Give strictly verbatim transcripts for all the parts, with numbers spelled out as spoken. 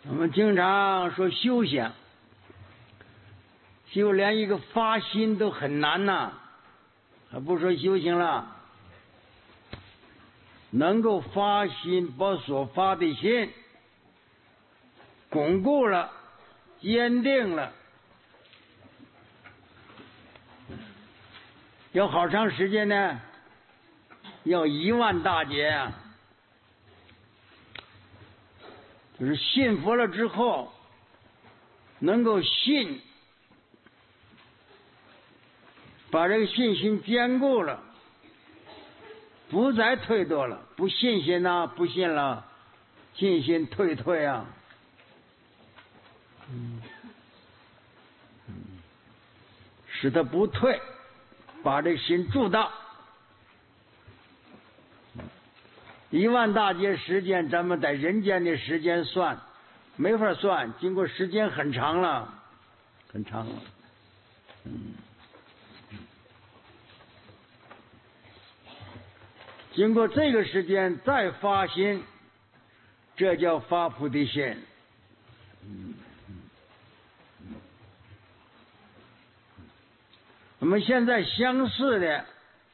我们经常说修行，就连一个发心都很难呐，还不说修行了。能够发心，把所发的心巩固了、坚定了，要好长时间呢，要一万大劫啊！就是信佛了之后，能够信，把这个信心坚固了，不再退堕了，不信心呐，不信了，信心退退啊，嗯，使他不退，把这心住到一万大劫时间，咱们在人间的时间算没法算，经过时间很长了，很长了，嗯。经过这个时间再发心，这叫发菩提心。我们现在相似的，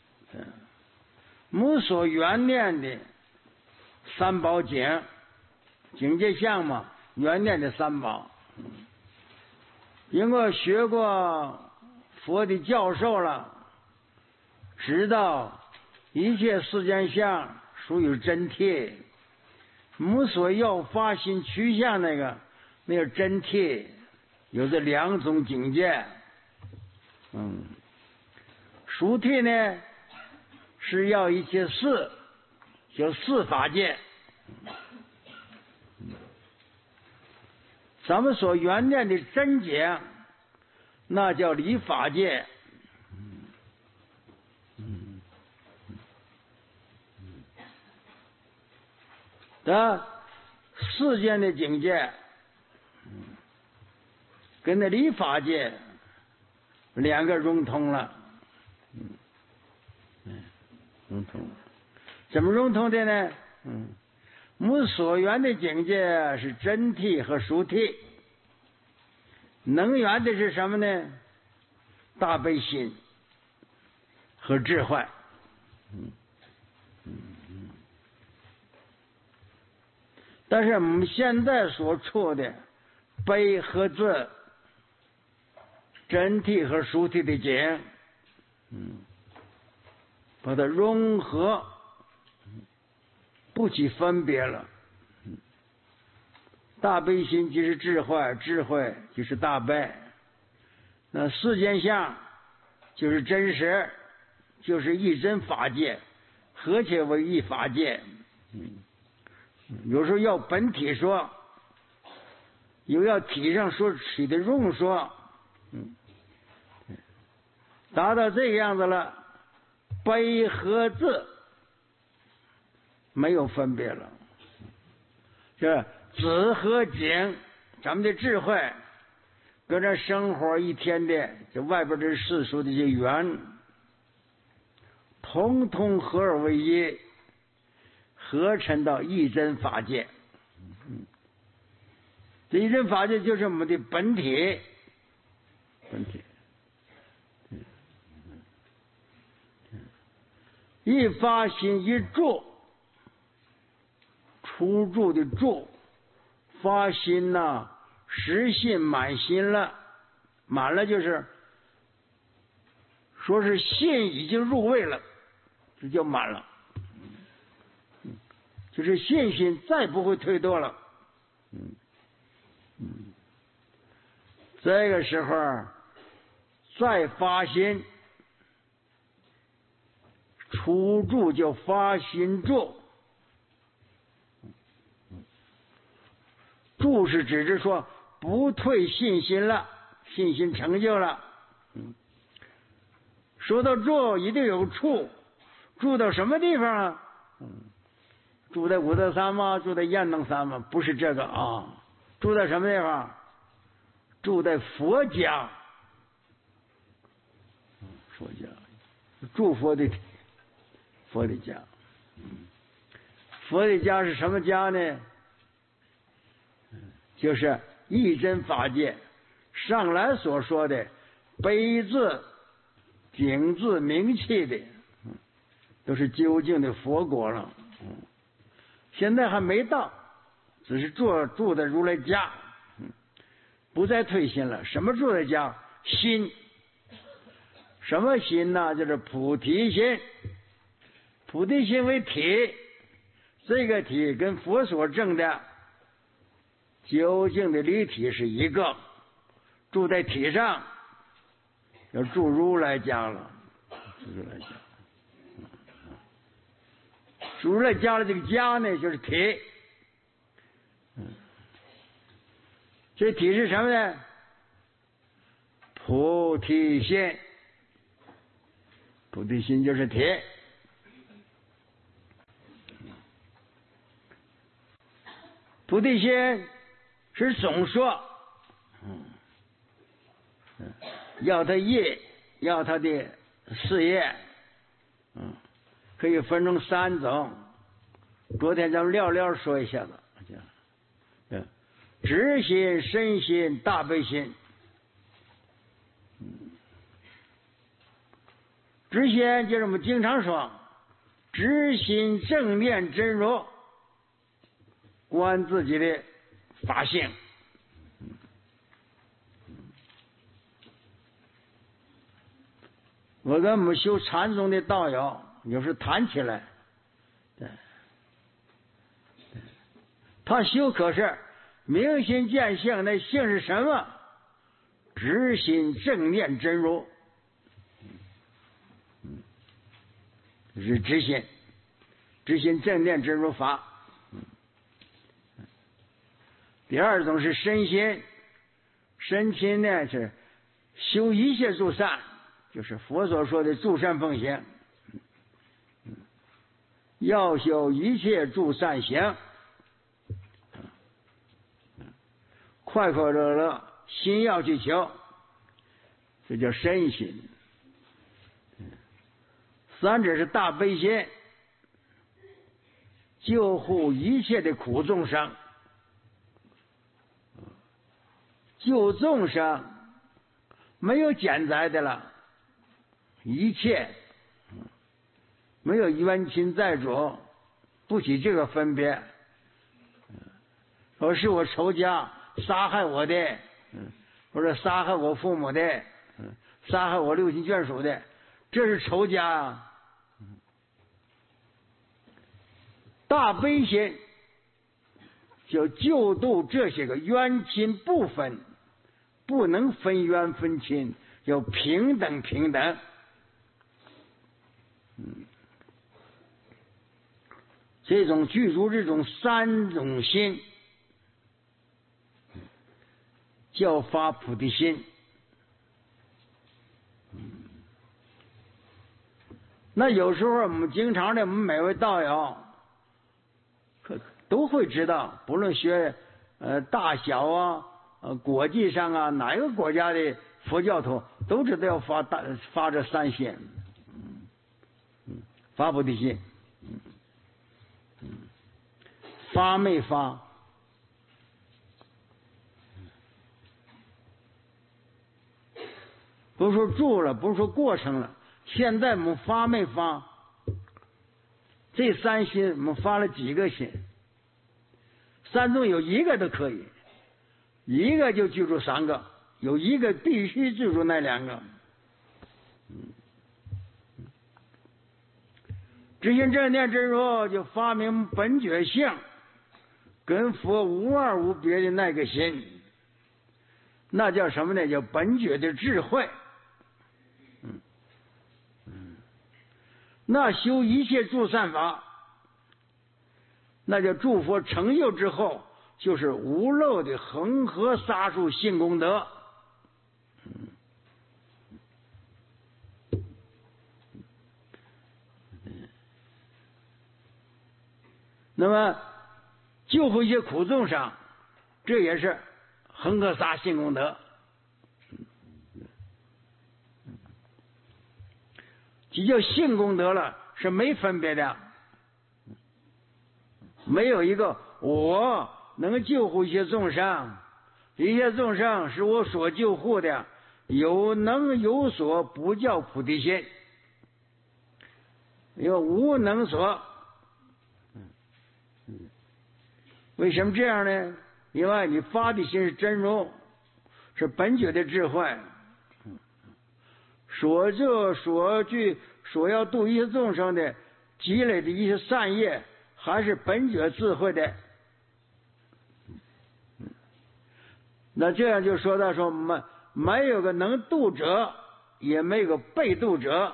无所缘念的三宝境，境界相嘛，缘念的三宝。经过学过佛的教授了，知道一切世间相属于真谛，无所要发心趋向那个，那个真谛，有这两种境界。嗯，殊谛呢是要一切事，叫四法界。咱们所缘念的真解，那叫理法界。的世间的境界，跟那理法界两个融通了，嗯，融通了。怎么融通的呢？嗯，我们所缘的境界是真谛和殊谛，能缘的是什么呢？大悲心和智慧。嗯嗯嗯。但是我们现在所处的悲和智、真谛和殊谛的境，嗯，把它融合，不起分别了。嗯，大悲心即是智慧，智慧即是大悲。那世间相就是真实，就是一真法界，合且为一法界。嗯。有时候要本体说，又要体上说体的用说，嗯，达到这个样子了，悲和智没有分别了，这智和景，咱们的智慧跟这生活一天的这外边这世俗的这缘，统统合而为一。合成到一真法界，嗯，这一真法界就是我们的本体，本体，嗯，一发心一住，出住的住，发心呐、啊，实信满心了，满了就是说是信已经入位了，这就满了。就是信心再不会退堕了，嗯嗯，这个时候再发心，出住就发心住，住是指着说不退信心了，信心成就了，嗯，说到住一定有处，住到什么地方啊？嗯。住在五德山吗？住在雁荡山吗？不是这个啊，住在什么地方？住在佛家，佛家，住佛的佛的家。佛的家是什么家呢？ 就是一真法界上来所说的悲字、景字、名气的，都是究竟的佛果了。现在还没到，只是住住在如来家，不再推心了。什么住在家？心。什么心呢？就是菩提心。菩提心为体，这个体跟佛所证的究竟的离体是一个，住在体上，要住如来家了。住如来家，住如来家的这个家呢，就是体。这体是什么呢？菩提心。菩提心就是体。菩提心是总说，嗯，要他业，要他的事业，嗯，可以分成三种。昨天咱们寥寥说一下子，嗯，直心、身心、大悲心。嗯，直心就是我们经常说，直心正念真如。观自己的法性，我跟我们修禅宗的道友有时谈起来，对，他修可是明心见性，那性是什么？直心正念真如，这是直心，直心正念真如法。第二种是身心，身心呢是修一切诸善，就是佛所说的诸善奉行，要修一切诸善行，快快乐乐，心要去求，这叫身心。三者是大悲心，救护一切的苦众生。救众生没有简单的了，一切没有冤亲债主，不起这个分别。说是我仇家杀害我的，或者杀害我父母的，杀害我六亲眷属的，这是仇家啊。大悲心就救度这些个冤亲不分，不能分冤分亲，要平等平等。嗯，这种具足这种三种心，叫发菩提心。那有时候我们经常的，我们每位道友都会知道，不论学呃大小啊，呃国际上啊，哪一个国家的佛教徒都知道要发大发这三心，嗯嗯，发菩提心，嗯嗯，发没发？不是说住了，不是说过程了，现在我们发没发？这三心我们发了几个心？三中有一个都可以，一个就记住三个，有一个必须记住那两个。直心正念真如就发明本觉性，跟佛无二无别的那个心，那叫什么呢？叫本觉的智慧。嗯嗯，那修一切诸善法，那叫诸佛成就之后，就是无漏的恒河沙数性功德。那么救护一些苦众生，这也是恒河沙性功德。即叫性功德了，是没分别的，没有一个我能救护一些众生，一些众生是我所救护的，有能有所，不叫菩提心。有无能所，为什么这样呢？因为你发的心是真如，是本觉的智慧，所就所具所要度一些众生的积累的一些善业，还是本觉智慧的。那这样就说到说没没有个能度者，也没有个被度者。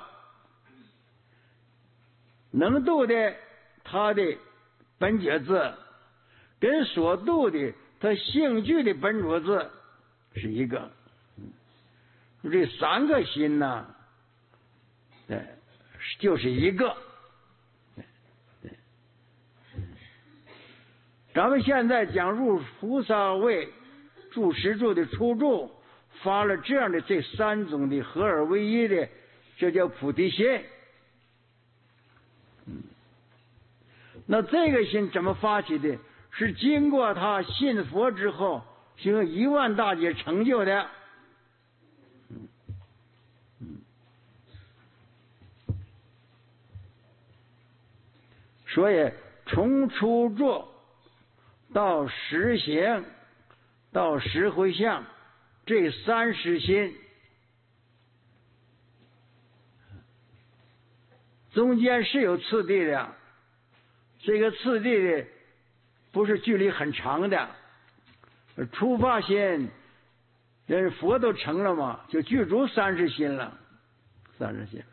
能度的他的本觉智，跟所度的他性具的本觉智是一个。这三个心呢，对，就是一个。对，咱们现在讲入菩萨位住持住的初住，发了这样的这三种的合而为一的，这叫菩提心。那这个心怎么发起的？是经过他信佛之后，行一万大劫成就的。所以从初住到实行到实回向，这三实心中间是有次第的，这个次第的不是距离很长的。出发心人佛都成了嘛，就具足三十心了，三十心。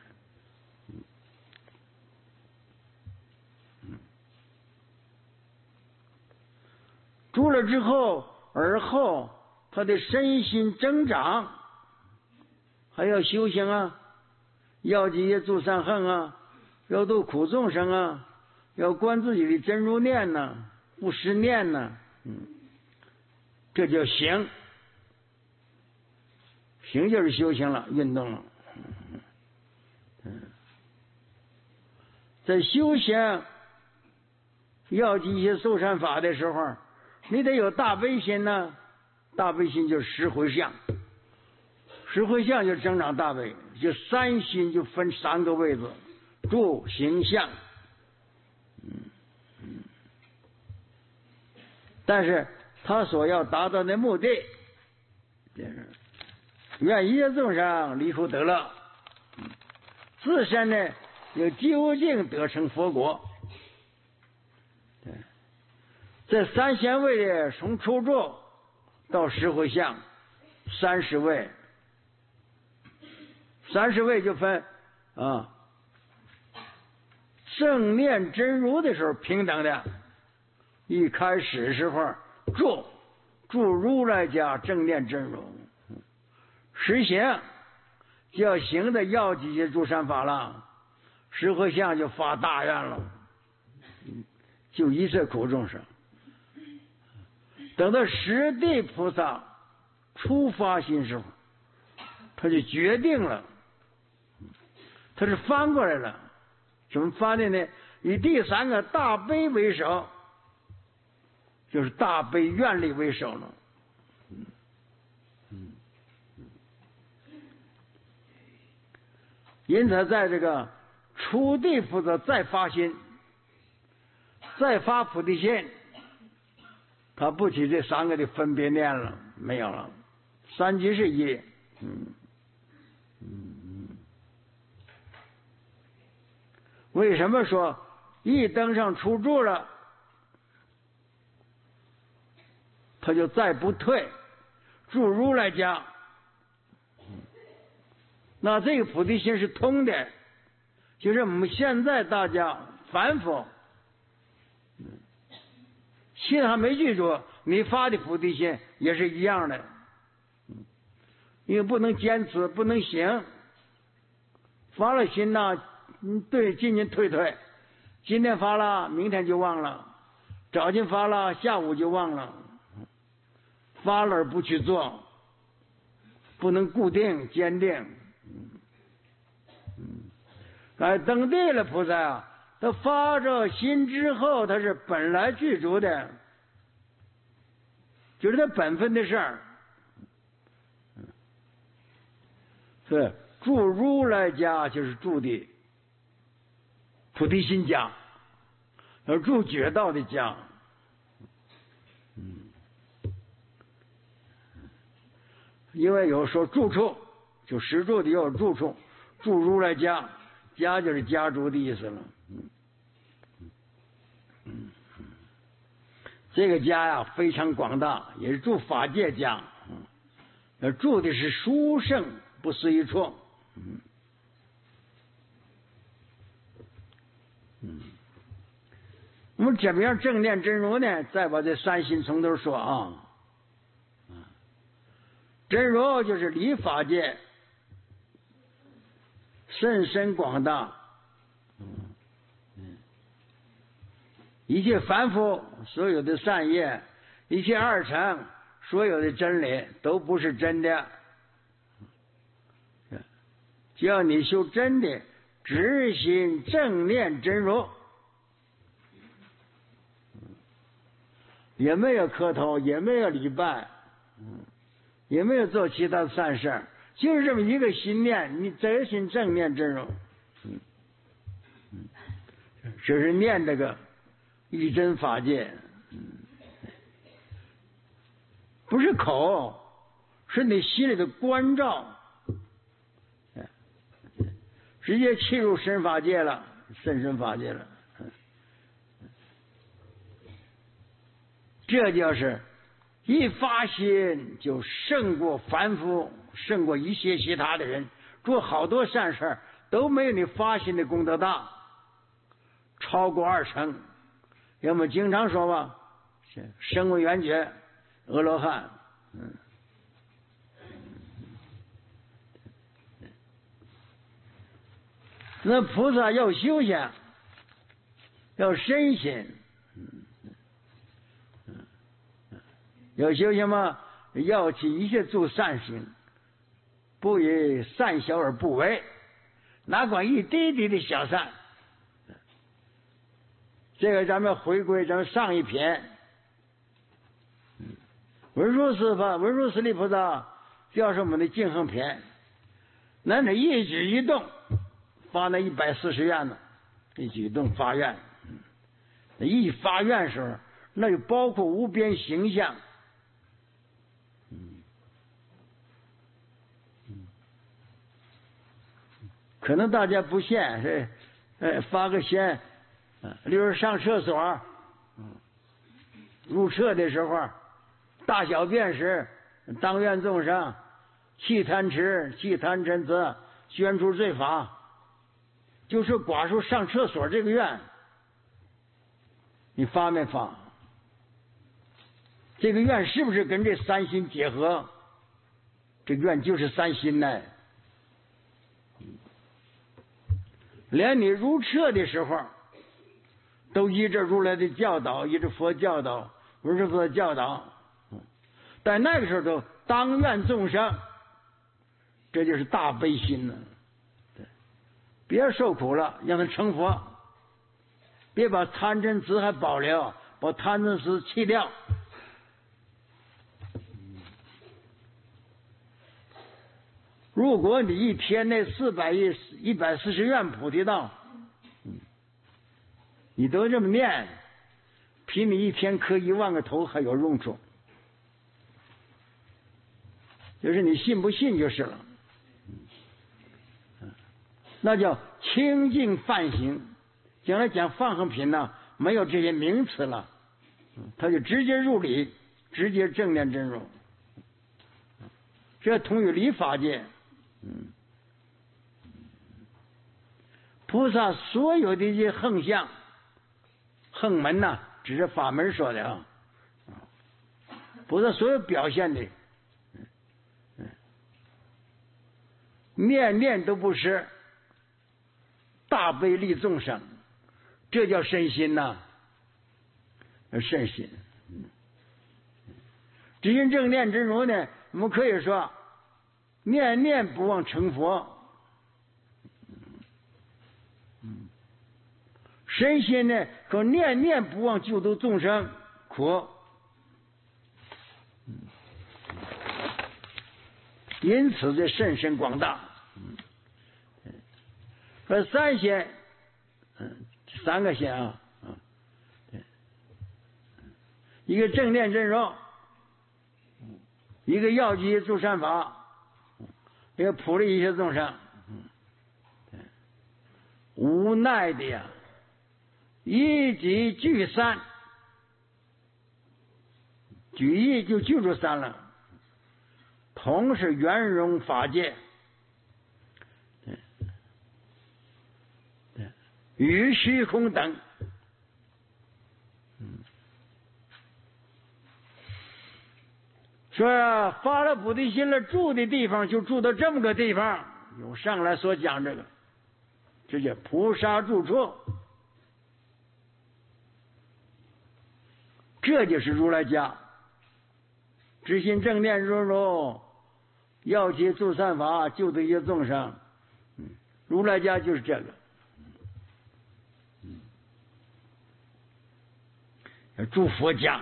住了之后，而后他的身心增长，还要修行啊，要集业助善恨啊，要度苦众生啊，要观自己的真如念呐、啊，不实念呐、啊，嗯，这叫行。行就是修行了，运动了。嗯，在修行要集一些受善法的时候，你得有大悲心呢。大悲心就是十回向，十回向就增长大悲，就三心就分三个位置，住行相。嗯嗯，但是他所要达到的目的，就是愿一切众生离苦得乐，自身呢又究竟得成佛国。对，这三贤位的从初住到十回向，三十位，三十位就分啊，正念真如的时候平等的，一开始时候住住如来家正念真如，实行就要行的要集些诸善法了，十回向就发大愿了，就一切苦众生。等到十地菩萨初发心时候，他就决定了，他是翻过来了。怎么翻的呢？以第三个大悲为首，就是大悲愿力为首了。嗯嗯，因此在这个初地菩萨再发心，再发菩提心，他不起这三个的分别念了，没有了，三即是一。嗯嗯，为什么说一登上初住了，他就再不退，住如来家？那这个菩提心是通的，就是我们现在大家凡夫心还没记住，你发的菩提心也是一样的，因为不能坚持，不能行。发了心呐，嗯，对，今天退退，今天发了，明天就忘了；早晨发了，下午就忘了。发了而不去做，不能固定坚定。嗯嗯，哎，登地了菩萨啊，他发着心之后，他是本来具足的。 就是他本分的事儿。是住如来家，就是住的菩提心家，而住觉道的家。嗯，因为有说住处，就实住的有住处，住如来家，家就是家住的意思了。嗯嗯，这个家呀非常广大，也是住法界家。嗯，住的是殊胜，不随处。嗯嗯，我们怎么样正念真如呢？再把这三心从头说啊。真如就是离法界，甚深广大。嗯，一切凡夫所有的善业，一切二乘所有的真理都不是真的。只要你修真的直心正念真如，也没有磕头，也没有礼拜，也没有做其他的善事，就是这么一个心念，你直心正念真如，这是念这个一真法界，不是口，是你心里的关照。直接契入深法界了，甚深法界了。这就是一发心就胜过凡夫，胜过一切其他的人，做好多善事都没有你发心的功德大，超过二成。我们经常说吧，声闻缘觉阿罗汉。嗯，那菩萨要修行，要深心，要修行嘛，要起一切做善行，不以善小而不为，哪管一滴滴的小善。这个咱们回归咱们上一篇，文殊师法文殊师利菩萨教授我们的净行篇，那你一举一动发那一百四十愿呢，一举动发愿，一发愿时候，那就包括无边形象。可能大家不信，是呃发个仙，例如上厕所，入厕的时候，大小便时，当愿众生，弃贪痴，弃贪嗔痴，宣出罪法。就是寡数上厕所这个愿，你发没发？这个愿是不是跟这三心结合？这愿就是三心呢。连你入厕的时候，都依着如来的教导，依着佛教导，文殊菩萨教导。但那个时候都当愿众生，这就是大悲心呢。别受苦了，让他成佛。别把贪嗔痴还保留，把贪嗔痴弃掉。如果你一天内四百亿一百四十愿菩提道，你都这么念，比你一天磕一万个头还有用处。就是你信不信就是了。那叫清净梵行。将来讲放行品呢，没有这些名词了，他就直接入理，直接正念真如。这同于理法界。嗯，菩萨所有的一些横相、横门呐、啊，只是法门说的啊。菩萨所有表现的，念念都不是大悲利众生，这叫身心呐、啊，身心。直心正念真如呢，我们可以说念念不忘成佛。身心呢，可念念不忘救度众生苦。 因此这甚深广大。说三仙，嗯，三个仙啊，嗯，对，一个正念真如，一个药机助善法，一个普利一切众生，嗯，对，无奈的呀，一即具三，举一就具住三了，同是圆融法界。与虚空等，嗯，说啊，发了菩提心了，住的地方就住到这么个地方。有上来所讲这个，这叫菩萨住处，这就是如来家。知心正念如如，要其助善法，救得一切众生。嗯，如来家就是这个。住佛家，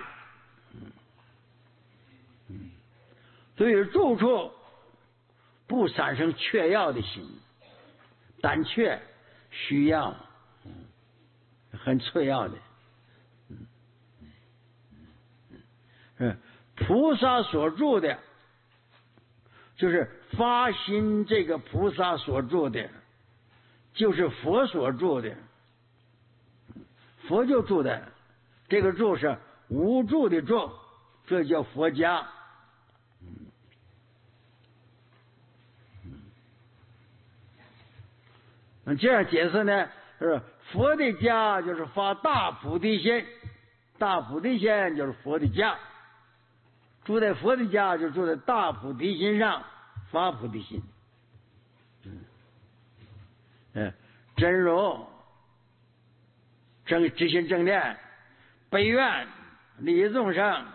嗯，所以住处不产生缺要的心，胆怯、需要，很脆要的，嗯，嗯，菩萨所住的，就是发心这个菩萨所住的，就是佛所住的，佛就住在。这个住是无住的住，这叫佛家。嗯，这样解释呢，是佛的家就是发大菩提心，大菩提心就是佛的家，住在佛的家就住在大菩提心上发菩提心。嗯，嗯，真如正知心正念。悲愿利益众生，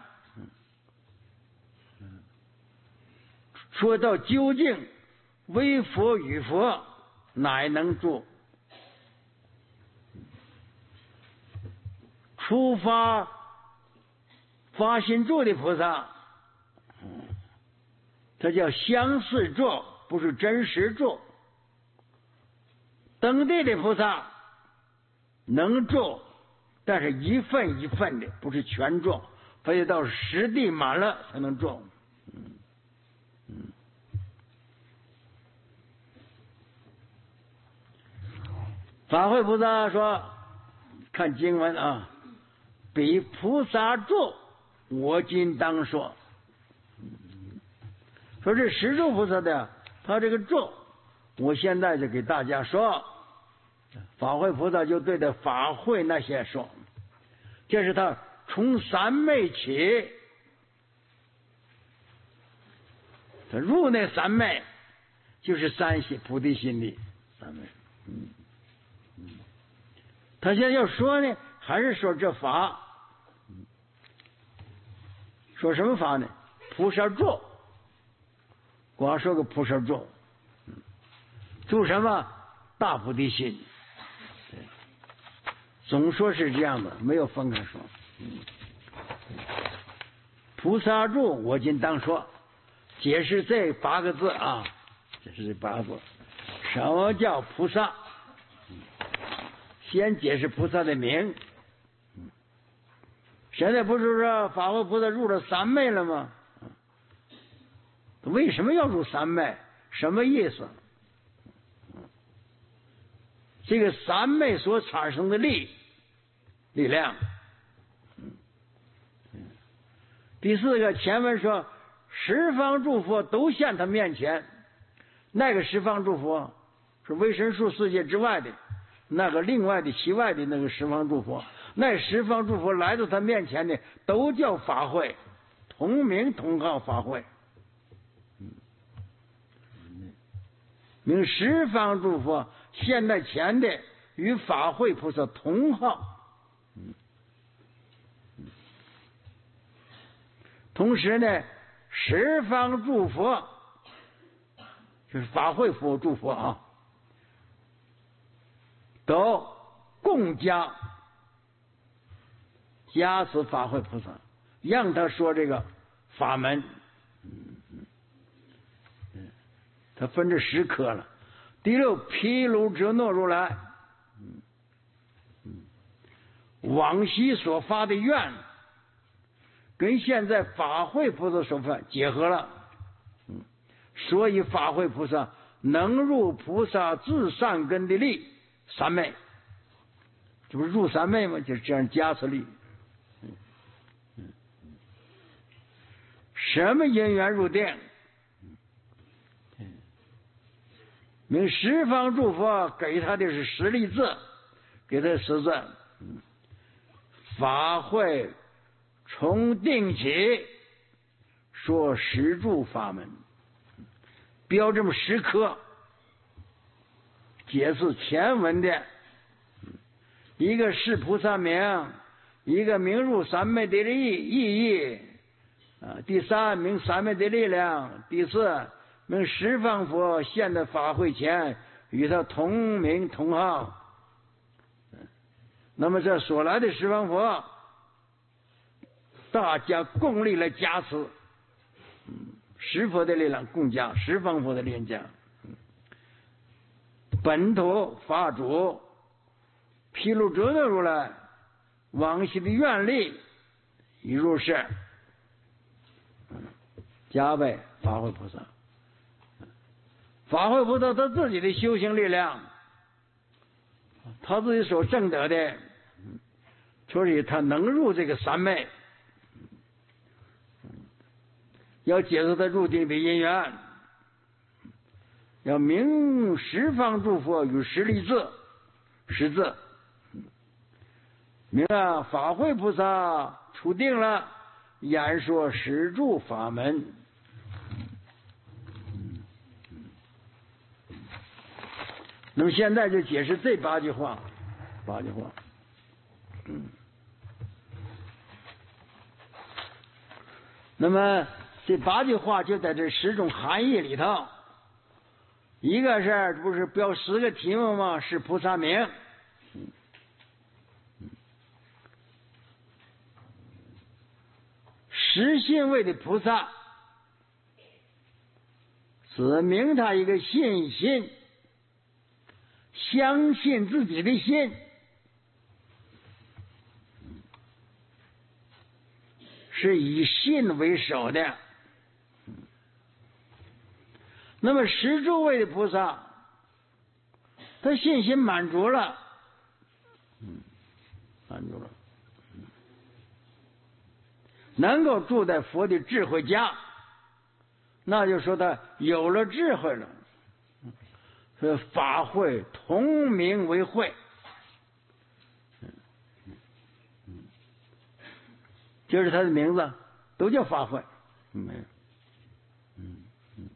说到究竟，为佛与佛，乃能住。出发发心住的菩萨，这叫相似住，不是真实住。登地的菩萨能住。但是一份一份的，不是全种，非得到实地满了才能种。嗯嗯，法会菩萨说，看经文啊，彼菩萨住，我今当说。说这十住菩萨的，他这个住，我现在就给大家说。法会菩萨就对着法会那些说，这是他从三昧起，他入那三昧，就是三心菩提心的三昧。嗯嗯，他现在要说呢，还是说这法？说什么法呢？菩萨住，光说个菩萨住，住什么？大菩提心。总说是这样的，没有分开说。嗯，菩萨住，我今当说，解释这八个字啊，解释这八个字。什么叫菩萨？先解释菩萨的名。现在不是说法会菩萨入了三昧了吗？为什么要入三昧？什么意思？这个三昧所产生的力力量。第四个前文说，十方诸佛都现他面前，那个十方诸佛是微神数世界之外的，那个另外的其外的那个十方诸佛，那十方诸佛来到他面前的，都叫法会，同名同号法会。名十方诸佛现在前的与法会菩萨同号。同时呢，十方诸佛就是法会佛诸佛啊，都共加加持法会菩萨，让他说这个法门。嗯嗯它分成十科了。第六，毗卢遮那如来，嗯嗯，往昔所发的愿，跟现在法会菩萨所发结合了，嗯，所以法会菩萨能入菩萨自善根的力三昧，这不是入三昧吗？就是这样加持力。嗯嗯，什么因缘入定？明十方诸佛给他的是十力字，给他十字，法会从定起说十住法门，标这么十科，解释前文的一个是菩萨名，一个明入三昧的意意义啊，第三明三昧的力量，第四明十方佛现在法会前与他同名同号。那么这所来的十方佛，大家共力来加持，十佛的力量共加，十方佛的力量加。本土法主毗卢遮那如来往昔的愿力已入世，加倍法会菩萨。法会菩萨他自己的修行力量，他自己所证得的，所以他能入这个三昧，要解释他入定的因缘，要明十方诸佛与十力字十字，明了法会菩萨出定了，演说十住法门。那么现在就解释这八句话，八句话，嗯，那么这八句话就在这十种含义里头，一个是不是标十个题目吗？是菩萨名，实信位的菩萨，指明他一个信心。相信自己的心，是以信为首的。那么十住位的菩萨，他信心满足了，满足了，能够住在佛的智慧家，那就说他有了智慧了。是法会同名为会，就是他的名字都叫法会，没有，嗯嗯，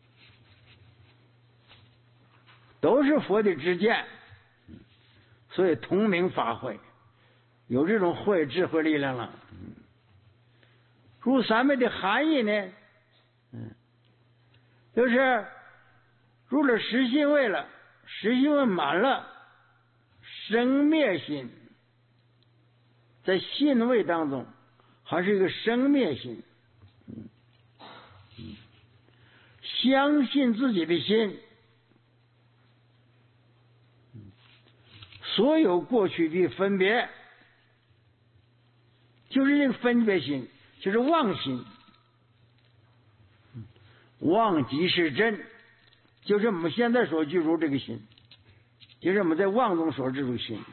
都是佛的知见，所以同名法会，有这种会智慧力量了。入三昧的含义呢，嗯，就是入了实信位了，实信位满了，生灭心在信位当中还是一个生灭心，嗯嗯，相信自己的心，所有过去的分别就是这个分别心，就是妄心，妄即是真，就是我们现在所居住这个心，就是我们在妄中所居住心，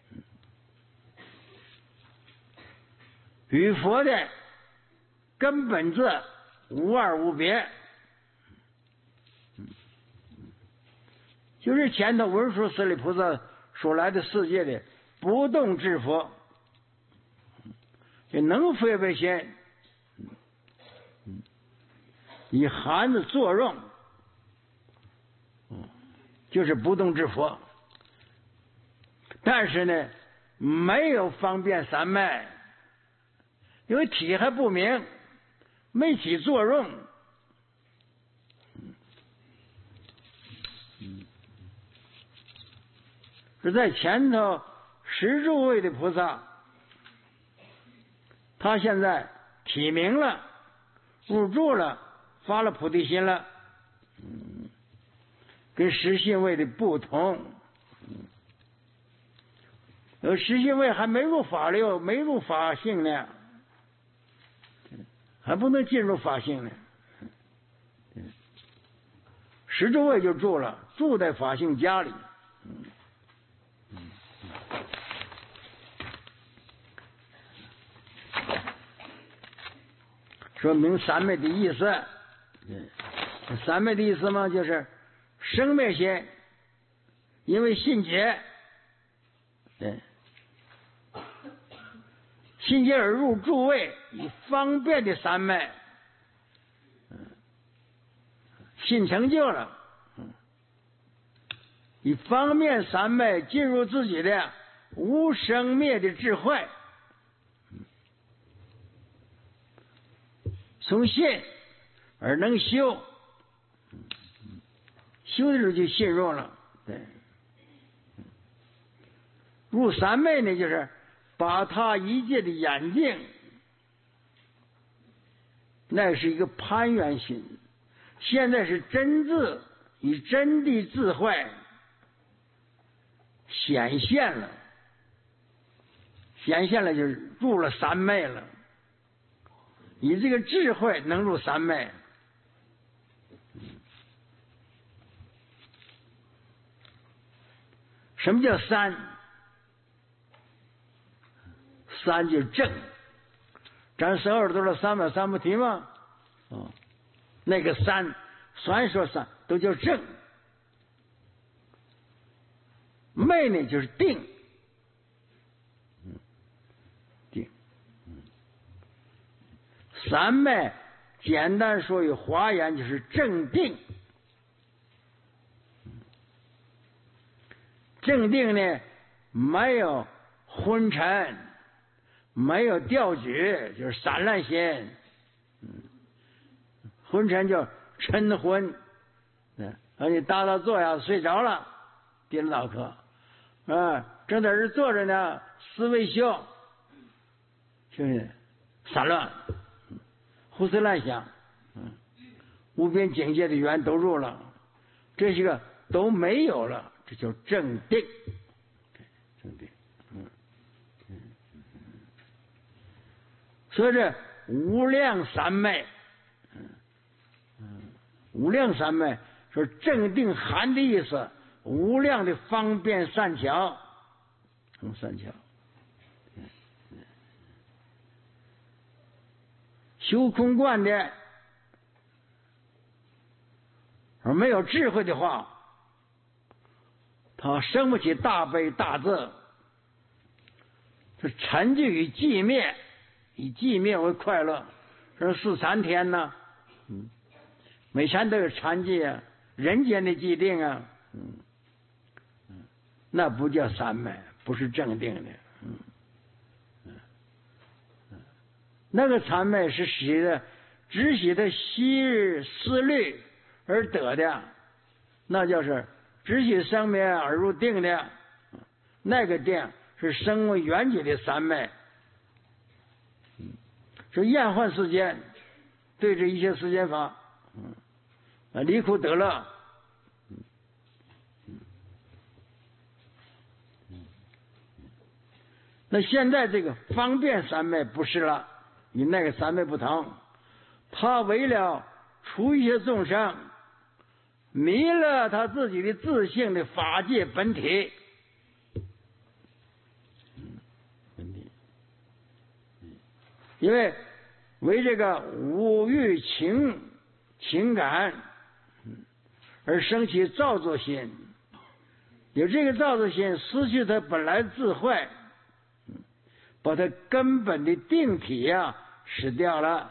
与佛的根本字无二无别，就是前头文殊师利菩萨所来的世界的不动之佛，也能分别心，以含的作用，就是不动之佛。但是呢，没有方便三昧，因为体还不明，没起作用。是在前头十住位的菩萨，他现在体明了，入住了，发了菩提心了，嗯， 跟实性位的不同。有实性位还没入法流，没入法性呢，还不能进入法性呢。十住位就住了，住在法性家里。说明三昧的意思。三昧的意思嘛，就是生灭心，因为信解，对，信解而入诸位，以方便的三昧，信成就了，以方便三昧进入自己的无生灭的智慧，从信而能修，修的时候就信入了。对，入三昧呢，就是把他一切的眼镜，那是一个攀缘心，现在是真智以真的智慧显现了，显现了就是入了三昧了，以这个智慧能入三昧。什么叫三？三就正，咱手耳朵的三藐三菩提吗？哦，那个三，虽说三都叫正。昧呢就是定，定。三昧简单说有华严就是正定。正定呢，没有昏沉，没有调举，就是散乱心。嗯，昏沉叫嗔昏，嗯，而你打打坐呀，睡着了，跌了脑壳，啊，正在这坐着呢，思维修，就是散乱，胡思乱想，嗯，无边境界的缘都入了，这些个都没有了。这叫正定，正定，嗯嗯，所以这无量三昧，嗯嗯，无量三昧说正定含的意思，无量的方便善巧，嗯，善巧，嗯嗯，修空观的，而没有智慧的话，他生不起大悲大智，是沉寂于寂灭，以寂灭为快乐。这四禅天呢，嗯，每禅都有禅寂啊，人间的寂定啊，嗯嗯，那不叫三昧，不是正定的，嗯嗯嗯，那个禅昧是使的只使得昔日思虑而得的，那就是只许生灭而入定的，那个定是生为缘起的三昧。说厌患世间，对这一切世间法，嗯，离苦得乐，嗯嗯嗯，那现在这个方便三昧不是了，与那个三昧不同，他为了除一些众生迷了他自己的自性的法界本体，本体，因为为这个五欲情情感而生起造作心，有这个造作心失去他本来智慧，把他根本的定体呀、啊、失掉了，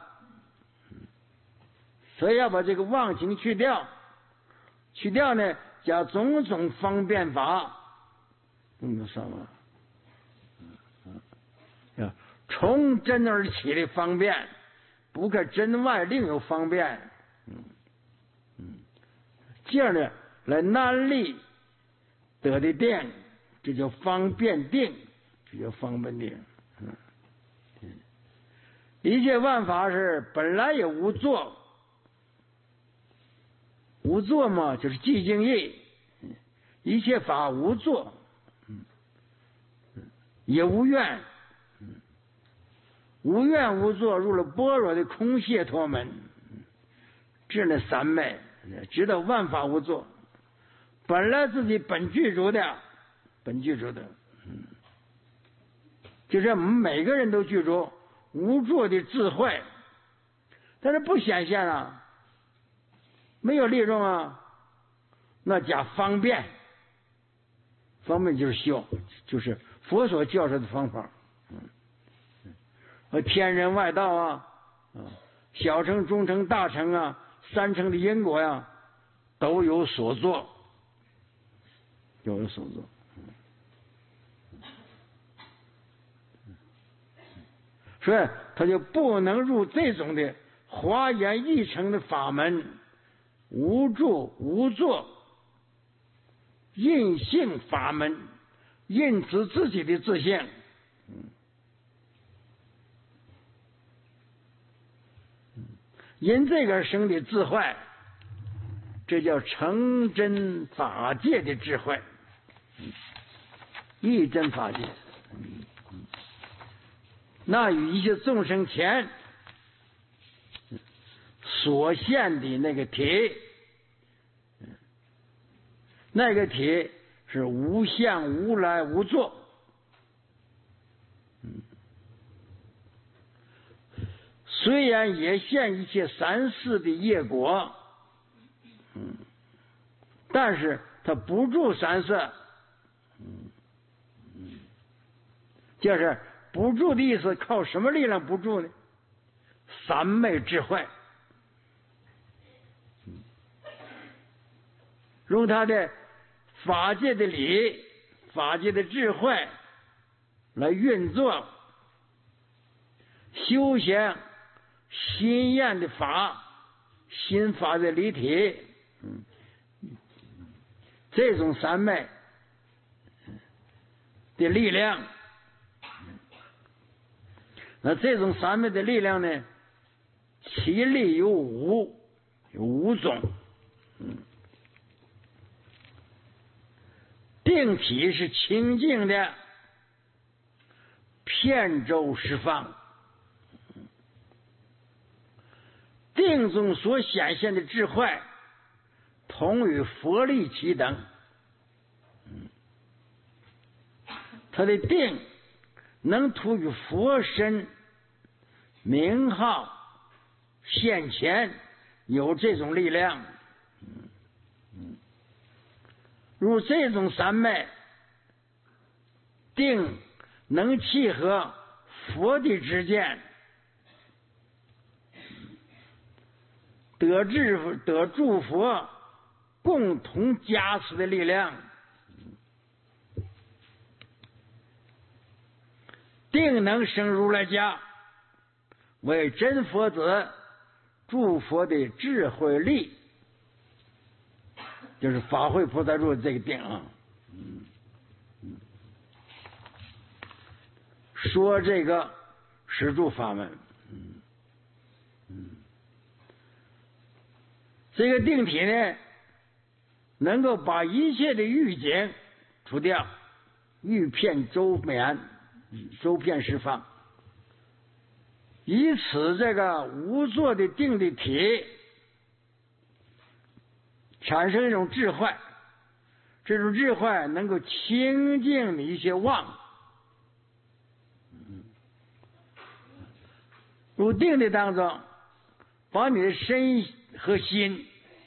所以要把这个妄情去掉。去掉呢，叫种种方便法，嗯，什么？嗯，从真而起的方便，不可真外另有方便，嗯嗯，这样呢来难力得的定，这叫方便定，这叫方便定。嗯嗯，一切万法是本来也无作。 无作嘛，就是寂静意，一切法无作，也无愿，无愿无作，入了般若的空解脱门，知那三昧，知道万法无作，本来自己本具足的，本具足的，就是我们每个人都具足无作的智慧，但是不显现啊，没有利用啊，那叫方便，方便就是修，就是佛所教授的方法，嗯，天人外道啊，小乘、中乘、大乘啊，三乘的因果呀、啊，都有所作，都有所作。所以他就不能入这种的华严一乘的法门，无住无作，印性法门，印指自己的自性。因这个生的智慧，这叫成真法界的智慧，一真法界。那与一些众生前所现的那个体，那个体是无相无来无作，虽然也现一切三世的业果，但是它不住三世，就是不住的意思，靠什么力量不住呢？三昧智慧，用他的法界的理、法界的智慧来运作，修行心验的法，心法的离体，这种三昧的力量。那这种三昧的力量呢，其力有五，有五种。嗯，定体是清净的，遍周十方。定中所显现的智慧，同与佛力齐等。他的定能图于佛身名号现前，有这种力量。如这种三昧定能契合佛的知见，得智得诸佛共同加持的力量。定能生如来家，为真佛子诸佛的智慧力，就是法会菩萨入这个定啊。说这个十住法门，这个定体呢，能够把一切的欲境除掉，欲遍周遍，周遍十方，以此这个无作的定的体，产生一种智慧，这种智慧能够清净你一些妄。入定的当中，把你的身和心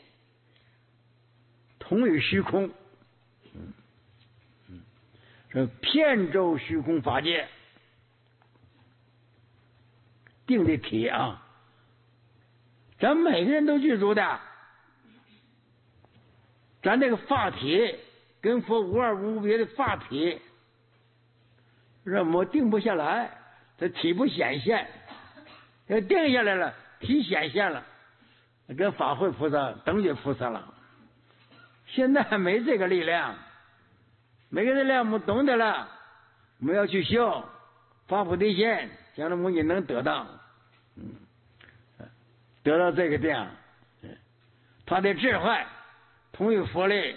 同于虚空，这遍周虚空法界，定的体啊，咱每个人都具足的。咱这个法体跟佛无二无别的法体，让我定不下来，它体不显现。要定下来了，体显现了，跟法会菩萨等觉菩萨了。现在还没这个力量，每个力量我们懂得了，我们要去修发菩提心，将来我们也能得到，嗯，得到这个定。 他的智慧同于佛力，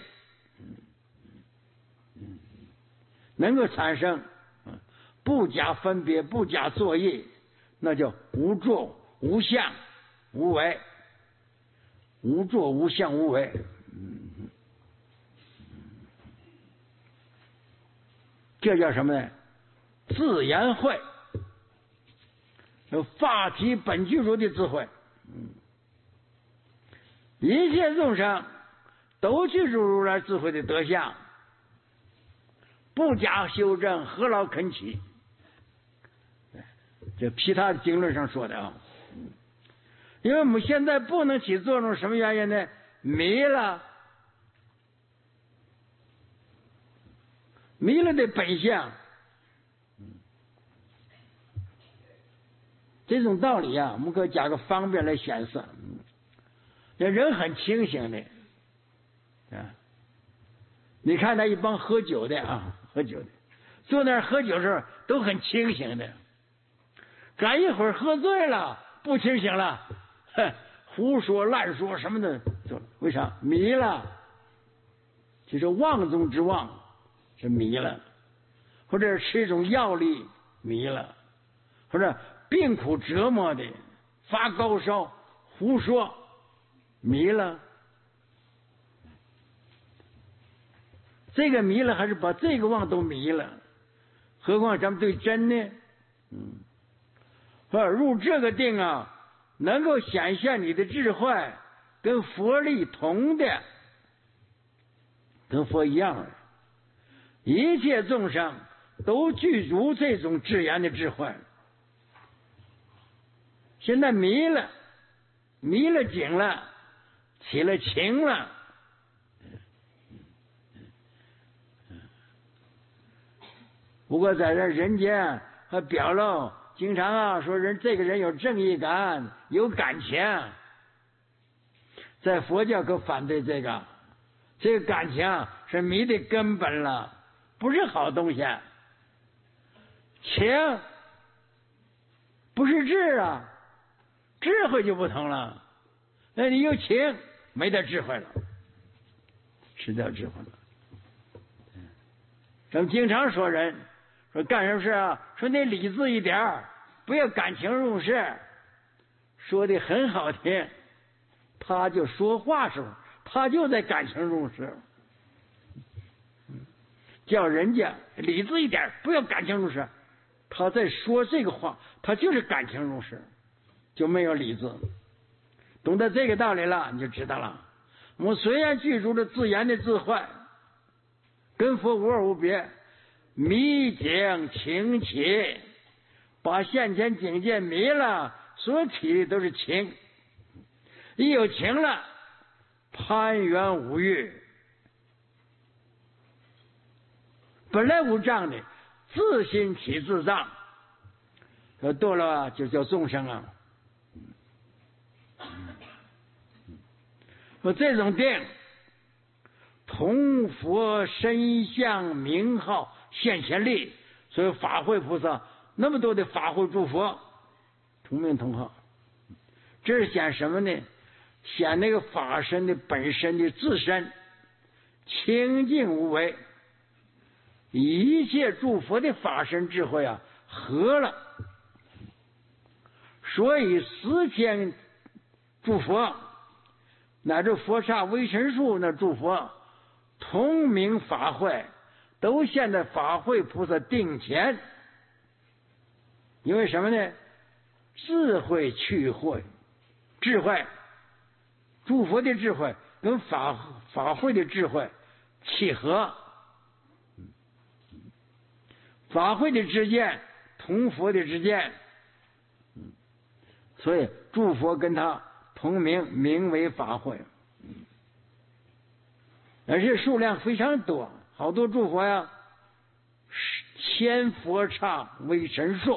能够产生不加分别、不加作意，那叫无作无相无为，无作无相无为。这叫什么呢？自然慧，有法体本具足的智慧。一切众生都具足如来智慧的德相，不加修正，何劳恳起？这其他经论上说的啊。因为我们现在不能起作用，什么原因呢？迷了，迷了的本相。这种道理啊，我们可以加个方便来显示。那人很清醒的啊，你看他一帮喝酒的啊，喝酒的坐那儿喝酒的时候都很清醒的，赶一会儿喝醉了，不清醒了，哼，胡说乱说什么的，为啥？迷了，就是妄中之妄，是迷了，或者吃一种药力迷了，或者病苦折磨的发高烧胡说迷了。这个迷了还是把这个妄都迷了，何况咱们对真呢？嗯，说入这个定啊，能够显现你的智慧跟佛力同的，跟佛一样的，一切众生都具足这种自然的智慧。现在迷了，迷了景了，起了情了，不过在这人间和表露，经常啊说人这个人有正义感，有感情，在佛教可反对这个，这个感情是迷的根本了，不是好东西。情不是智啊，智慧就不同了。那你有情，没得智慧了，失掉智慧了。咱们经常说人说干什么事啊，说你理智一点，不要感情用事，说的很好听，他就说话时候他就在感情用事，叫人家理智一点，不要感情用事，他在说这个话他就是感情用事，就没有理智。懂得这个道理了，你就知道了。我们虽然具足了自然的智慧，跟佛无二无别，迷境情起，把现前境界迷了，所起的都是情，一有情了，攀缘无欲，本来无障的，自心起自障，说堕落就叫众生啊。说这种定同佛身相名号现前力，所以法会菩萨那么多的法会诸佛同名同号，这是显什么呢？显那个法身的本身的自身清净无为，一切诸佛的法身智慧啊合了，所以十千诸佛乃至佛刹微尘数那诸佛同名法会，都现在法会菩萨定前。因为什么呢？智慧去慧，智慧诸佛的智慧跟法法会的智慧契合，法会的知见同佛的知见，所以诸佛跟他同名，名为法会，而且数量非常多，好多诸佛呀，千佛刹为神数，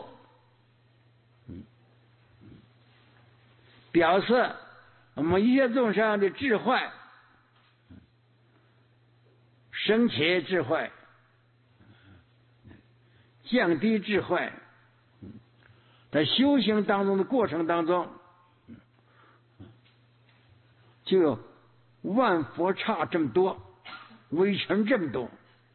表示我们一切众生的智慧，升起智慧，降低智慧，在修行当中的过程当中，就有万佛刹这么多，微尘这么多，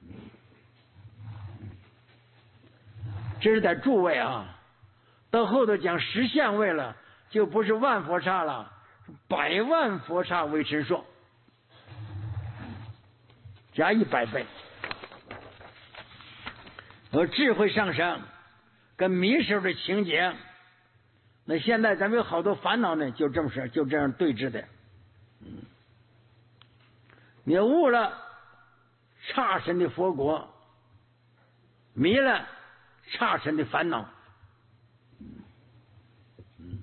这是在诸位啊。到后头讲实相位了，就不是万佛刹了，百万佛刹微尘数，加一百倍。而智慧上升跟迷时候的情景，那现在咱们有好多烦恼呢，就这么事，就这样对峙的。嗯，你悟了刹神的佛国，迷了刹神的烦恼。嗯，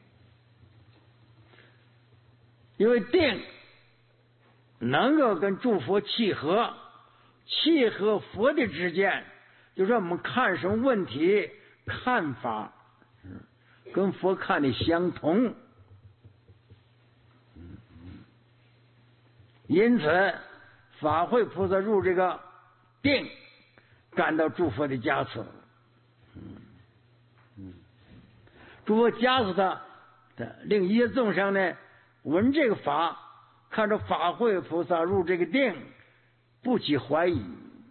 因为定能够跟诸佛契合，契合佛的知见，就说我们看什么问题看法跟佛看的相同。因此法会菩萨入这个定，感到诸佛的加持。诸佛加持他，令一切众生呢闻这个法，看着法会菩萨入这个定，不起怀疑。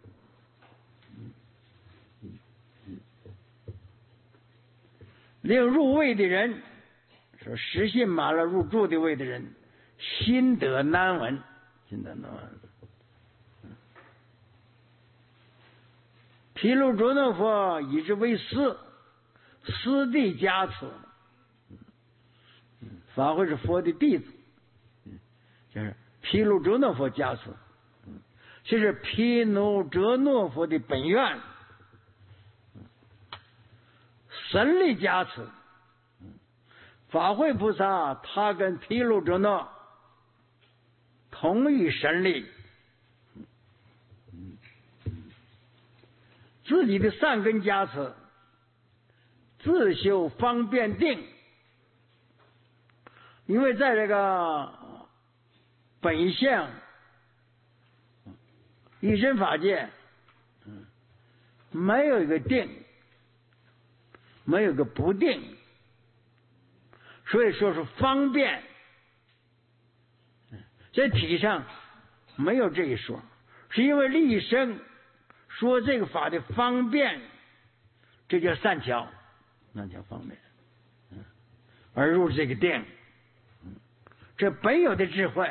令入位的人说实信满了入住的位的人，心得难闻，心得难闻。毗卢遮那佛以之为师，师弟加持。法会是佛的弟子，就是毗卢遮那佛加持，这是毗卢遮那佛的本愿。神力加持，法会菩萨他跟毗卢遮那同一神力，自己的善根加持，自修方便定。因为在这个本相一真法界，没有一个定，没有个不定，所以说是方便。在体上没有这一说，是因为立生说这个法的方便，这叫善巧，那叫方便，而入这个定，这本有的智慧。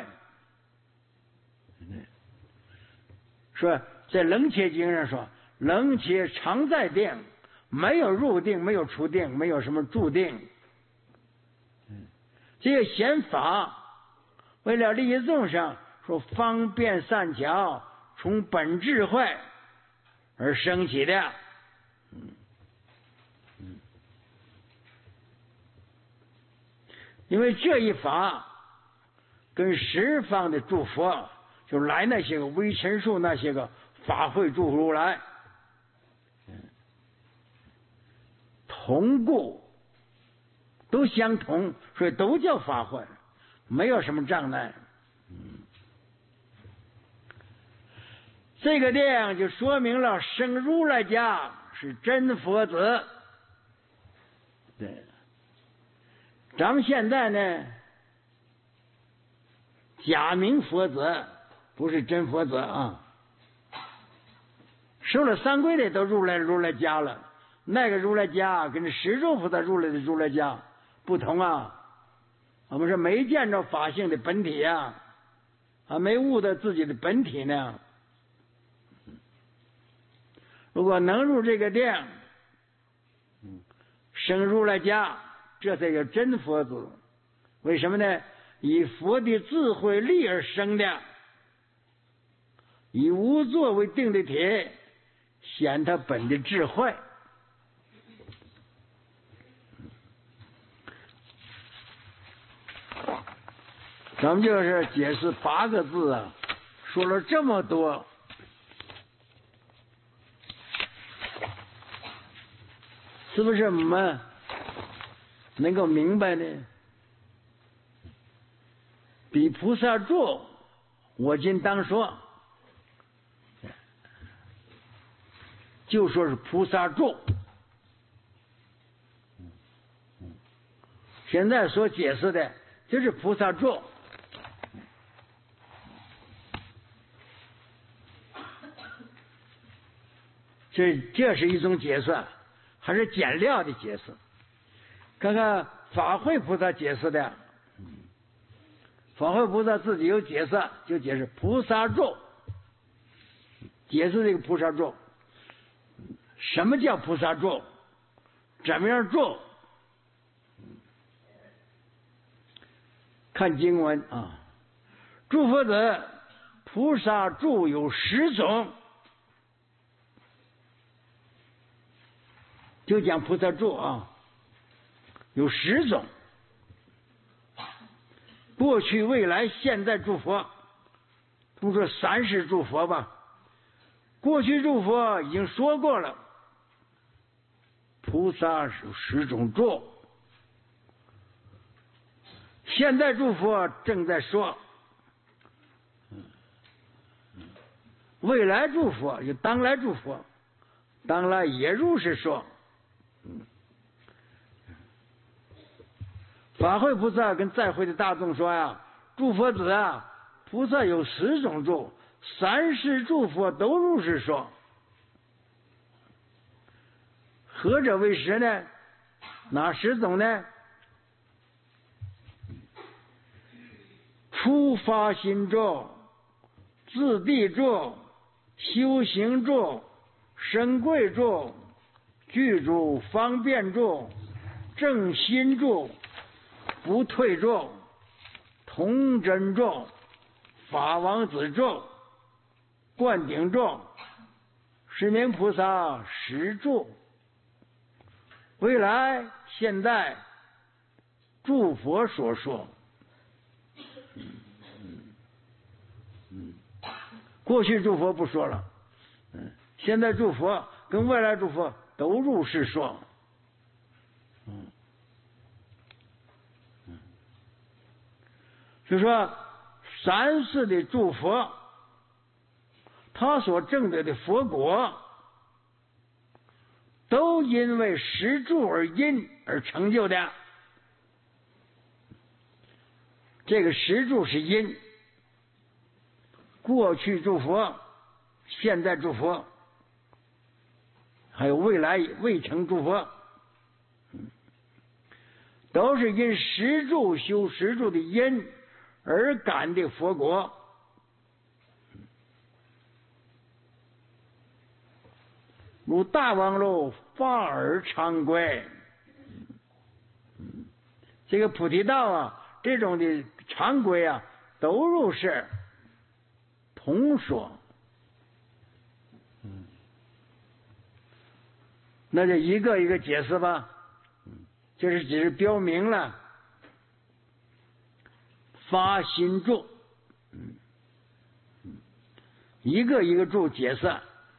说在楞伽经上说，楞伽常在定，没有入定，没有出定，没有什么住定。这个显法为了利益众生，说方便善巧，从本智慧而升起的。因为这一法跟十方的诸佛，就来那些个微尘数那些个法会诸如来同故，都相同，所以都叫法会，没有什么障碍。这个这样就说明了生如来家是真佛子。对，咱们现在呢假名佛子，不是真佛子啊。受了三皈的都入来如来家了，那个如来家跟十住菩萨入来的如来家不同啊。我们是没见着法性的本体啊，还没悟到自己的本体呢。如果能入这个定，生如来家，这才叫真佛子。为什么呢？以佛的智慧力而生的，以无作为定的体，显他本的智慧。咱们就是解释八个字啊，说了这么多，是不是我们能够明白呢？比菩萨住，我今当说，就说是菩萨住。现在所解释的就是菩萨住。 这这是一种解释，还是简料的解释。看看法会菩萨解释的，法会菩萨自己有解释，就解释菩萨咒，解释这个菩萨咒。什么叫菩萨咒？怎么样咒？看经文啊，诸佛子菩萨咒有十种，就讲菩萨咒啊，有十种，过去、未来、现在诸佛，我们说三世诸佛吧。过去诸佛已经说过了，菩萨有十种咒，现在诸佛正在说，未来诸佛有当来诸佛，当来也如是说。法会菩萨跟在会的大众说呀，诸佛子啊，菩萨有十种咒，三世诸佛都如是说。何者为十呢？哪十种呢？初发心咒、自地咒、修行咒、身贵咒、具足方便咒、正心咒、不退咒、童真咒、法王子咒、灌顶咒、十名菩萨十咒，未来现在诸佛所说。过去诸佛不说了，现在诸佛跟未来诸佛都如是说。就说三世的诸佛，他所证得的佛果，都因为十住而因而成就的。这个十住是因，过去诸佛、现在诸佛，还有未来未成诸佛，都是因十住修十住的因而感的佛果。如大王路发而常归，这个菩提道啊，这种的常规啊，都如是同说。那就一个一个解释吧，就是只是标明了发心咒，一个一个咒解释。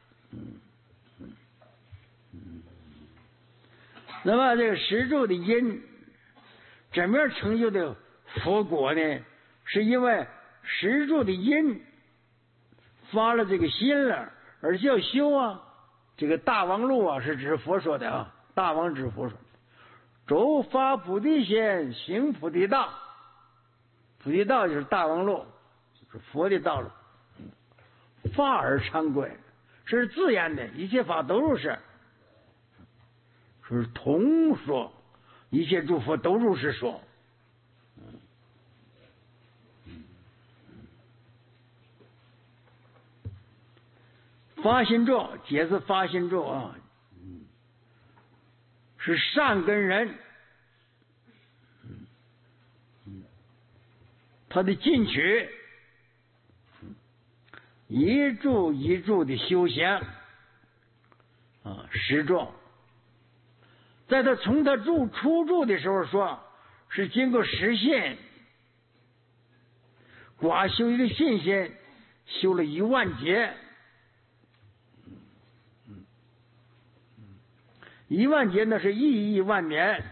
那么这个十咒的因怎么样成就的佛果呢？是因为十咒的因发了这个心了，而且要修啊。这个大王路啊，是指佛说的啊，大王指佛说，周发菩提心，行菩提道。菩提道就是大王路，就是佛的道路。发而常归，这是自然的，一切法都如是。是同说，一切诸佛都如是说。发心咒，解释发心咒啊，是善根人他的进取，一柱一柱的修行啊，十咒。在他从他住出住的时候说，是经过实信，寡修一个信心，修了一万劫，一万劫那是亿亿万年。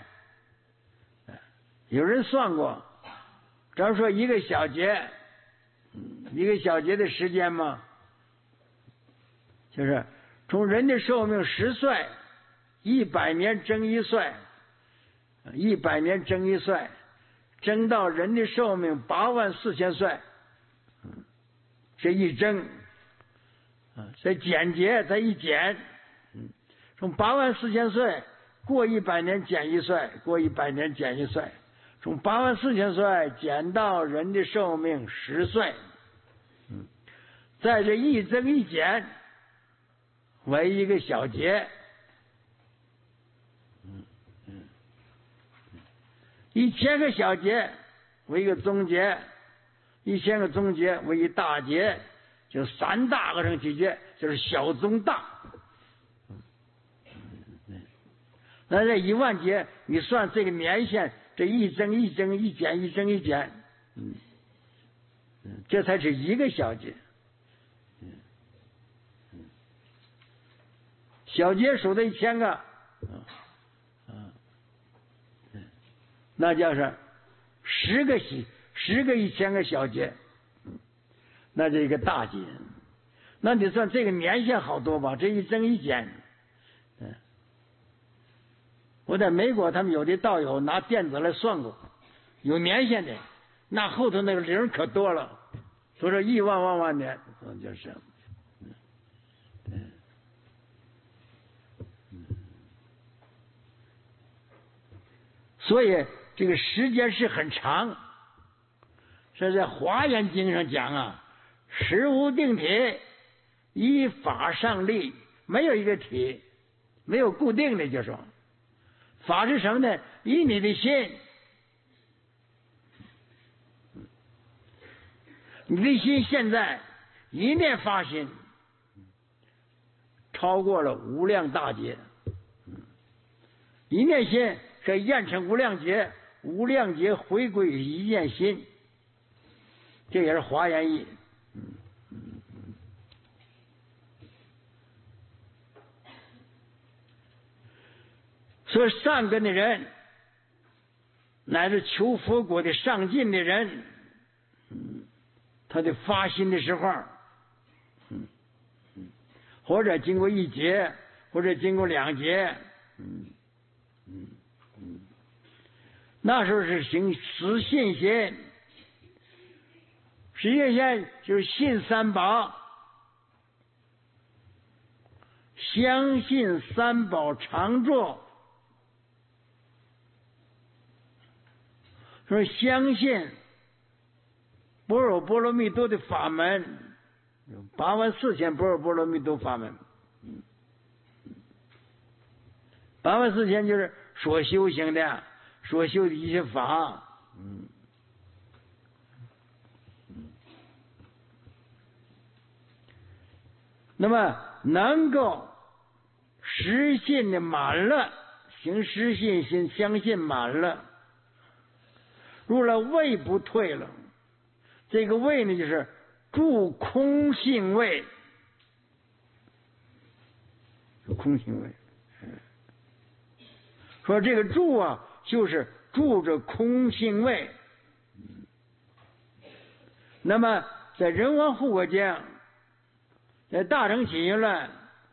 有人算过，咱说一个小节，一个小节的时间嘛，就是从人的寿命十岁。一百年增一岁，一百年增一岁，增到人的寿命八万四千岁，这一增，再减节，再一减， 从八万四千岁过一百年减一岁，过一百年减一岁，从八万四千岁减到人的寿命十岁。嗯，在这一增一减为一个小节。嗯嗯，一千个小节为一个中节，一千个中节为一大节，就三大合成七节，就是小中大。那这一万节，你算这个年限，这一增一增一减一增一减，嗯，嗯，这才是一个小节。嗯嗯，小节数的一千个，嗯嗯，那叫是十个十十个一千个小节，那这一个大节。那你算这个年限好多吧？这一增一减，嗯。我在美国，他们有的道友拿电子来算过，有年限的，那后头那个零可多了，都是亿万万万年，就是，嗯，嗯，嗯，所以这个时间是很长。是在《华严经》上讲啊，实无定体，依法上立，没有一个体，没有固定的，就说。法是什么呢？以你的心，你的心现在一念发心，超过了无量大劫。一念心可以验成无量劫，无量劫回归一念心，这也是华严义。所以善根的人，乃至求佛果的上进的人，嗯，他的发心的时候，嗯嗯，或者经过一劫，或者经过两劫，嗯嗯嗯，那时候是行实信心，实信心就是信三宝，相信三宝常住。说相信般若波罗蜜多的法门，八万四千般若波罗蜜多法门，八万四千就是所修行的，所修的一些法，嗯，那么能够实信的满了，行实信心，相信满了。入了位不退了，这个位呢，就是住空性位，空性位。说这个住啊，就是住着空性位。那么在人王护国经，在大乘起因论，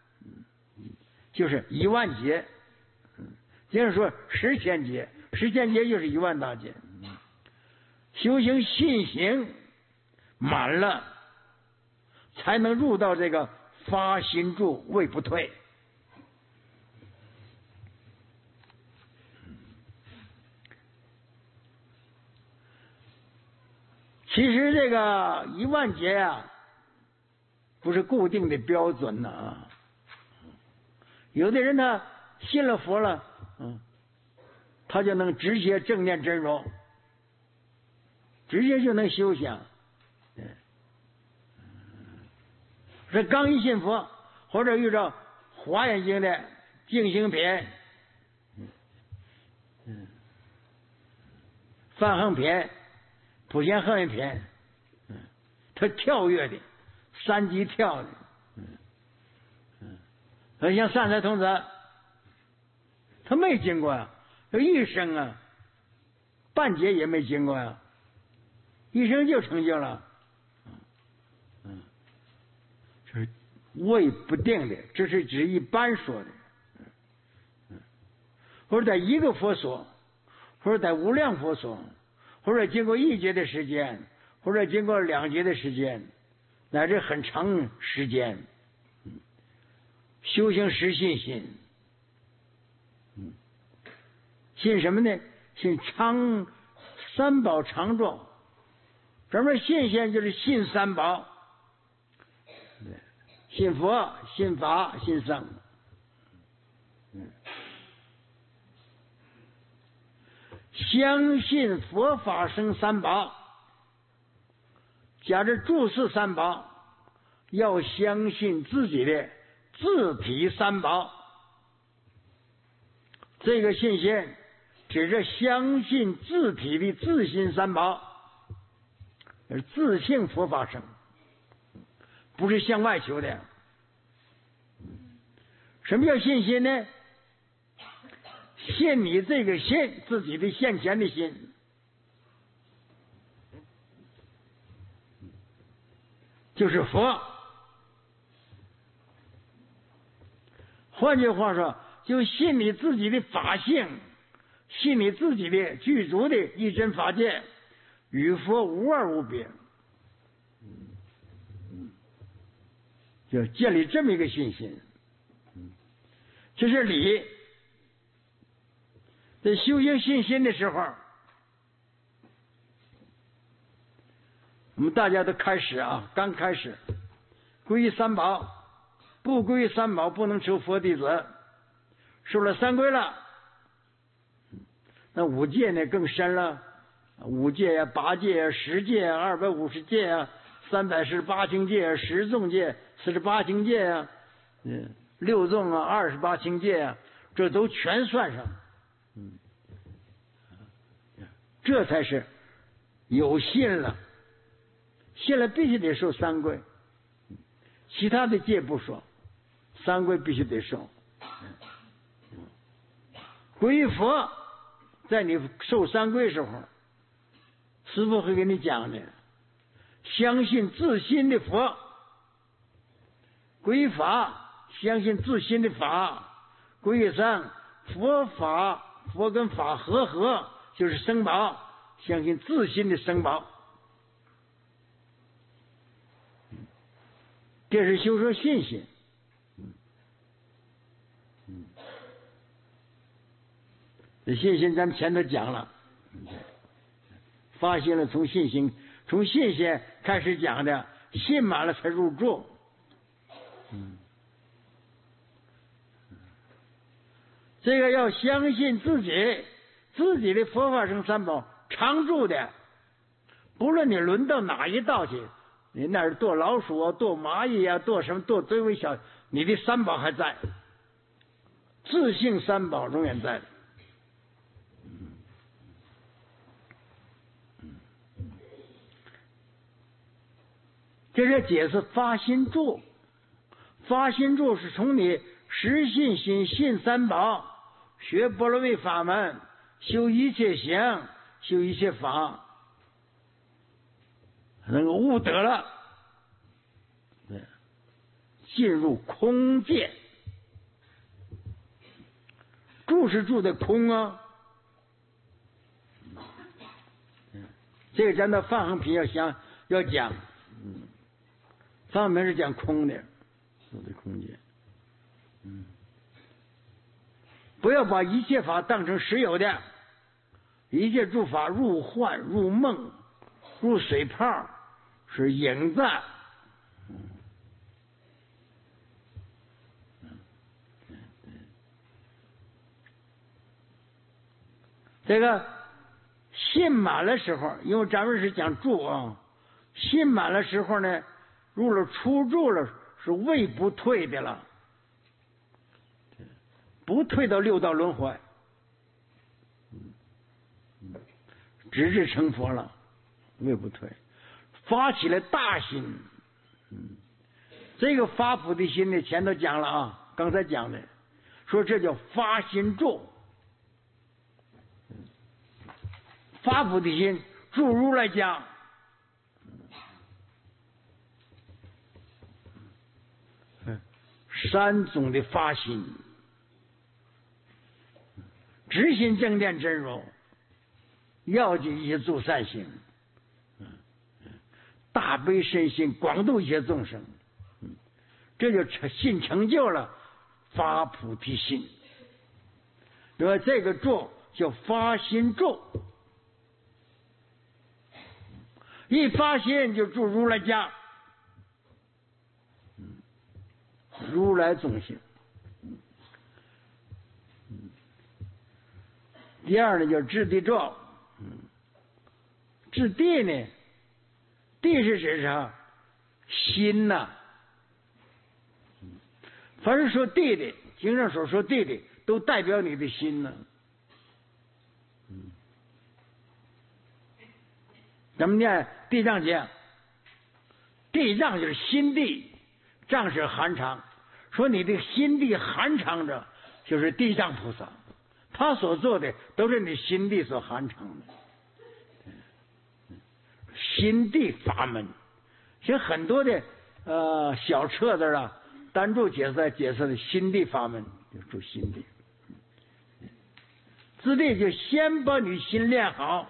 就是一万劫，就是说十千劫，十千劫就是一万大劫。修行信行满了，才能入到这个发心住位不退。其实这个一万劫呀，不是固定的标准呐啊。有的人呢信了佛了，嗯，他就能直接正念真如。直接就能修行，这刚一信佛，或者遇到华严经的净行品、嗯、梵行品、普贤行愿品，嗯，他跳跃的，三级跳的，嗯嗯，像善财童子，他没经过呀，他一生啊，半劫也没经过呀。一生就成就了，嗯，这是位不定的，这是指一般说的，嗯，或者在一个佛所，或者在无量佛所，或者经过一劫的时间，或者经过两劫的时间，乃至很长时间，嗯，修行实信心， 信什么呢？信常三宝常住。什么信仙？就是信三宝，信佛、信法、信僧。相信佛法僧三宝，加之注释三宝，要相信自己的自体三宝。这个信心指着相信自体的自心三宝，是自性佛法僧，不是向外求的。什么叫信心呢？信你这个心，自己的现前的心，就是佛。换句话说，就信你自己的法性，信你自己的具足的一真法界，与佛无二无别，就建立这么一个信心。这是理。在修行信心的时候，我们大家都开始啊，刚开始皈依三宝，不皈依三宝不能成佛弟子。受了三皈了，那五戒呢更深了，五戒呀、八戒呀、十戒呀、二百五十戒呀、三百十十八轻戒、十纵戒、四十八轻戒呀、嗯，六纵啊、二十八轻戒呀，这都全算上。嗯，这才是有信了，信了必须得受三皈，其他的戒不说，三皈必须得受。皈依佛，在你受三皈时候，师父会给你讲的，相信自心的佛；皈依法，相信自心的法；皈依僧，佛法佛跟法合合，就是僧宝，相信自心的僧宝。这是修说信心。这信心咱们前头讲了，发现了从信心从信心开始讲的，信满了才入住。嗯，这个要相信自己自己的佛法僧三宝常住的，不论你轮到哪一道去，你那儿剁老鼠啊、剁蚂蚁啊、剁什么剁最微小，你的三宝还在，自性三宝永远在。这是解释发心住，发心住是从你实信心信三宝，学般若蜜法门，修一切行，修一切法，能够悟得了，对，进入空界。住是住的空啊，这个咱的范行品要想要讲，嗯。上面是讲空的，住的空间。嗯，不要把一切法当成实有的，一切诸法入幻、入梦、入水泡，是影子。这个信满了时候，因为咱们是讲住啊，信满了时候呢。入了出住了，是未不退的了，不退到六道轮回，直至成佛了，未不退，发起了大心。嗯，这个发菩提心呢，前头讲了啊，刚才讲的，说这叫发心住，发菩提心，住如来讲。三种的发心，直心正念真如，要紧一切诸善行，大悲深心，广度一切众生，这就信成就了发菩提心。因为这个住叫发心咒，一发心就住如来家，如来宗性。第二呢，叫质地咒。质地呢，地是指啥？心呐、啊。凡是说地的，经上所说地的，都代表你的心呢、啊。咱们念地藏经，地藏就是心地，藏是含藏，说你的心地含藏着，就是地藏菩萨。他所做的都是你心地所含藏的，心地法门。像很多的呃小册子啊，单注解释解释的心地法门，就注心地。自地就先把你心练好，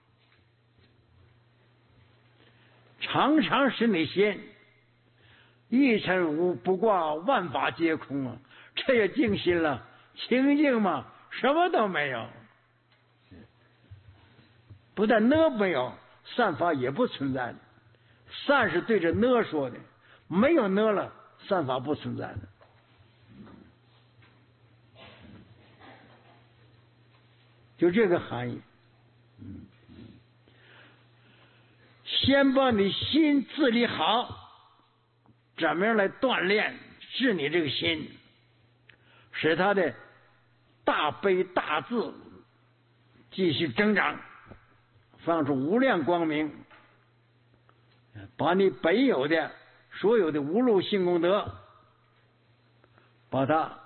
常常使你心一尘无不挂，万法皆空啊！这也静心了，清净嘛。什么都没有，不但呢没有，散法也不存在的。散是对着呢说的，没有呢了，散法不存在的。就这个含义。先把你心自理好，怎么样来锻炼治你这个心，使他的大悲大智继续增长，放出无量光明，把你本有的所有的无漏性功德，把它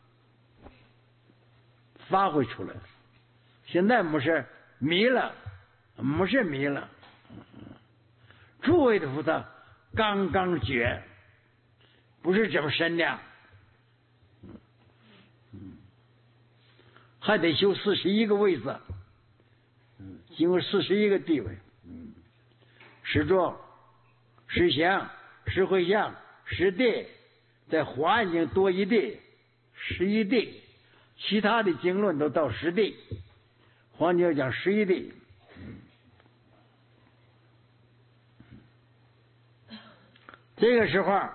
发挥出来。现在没事迷了，没事迷了。诸位的菩萨刚刚觉，不是这么深的。还得修四十一个位子，经过四十一个地位，十座、十相、十回向、十地，在华严经多一地、十一地，其他的经论都到十地，华严经讲十一地。这个时候，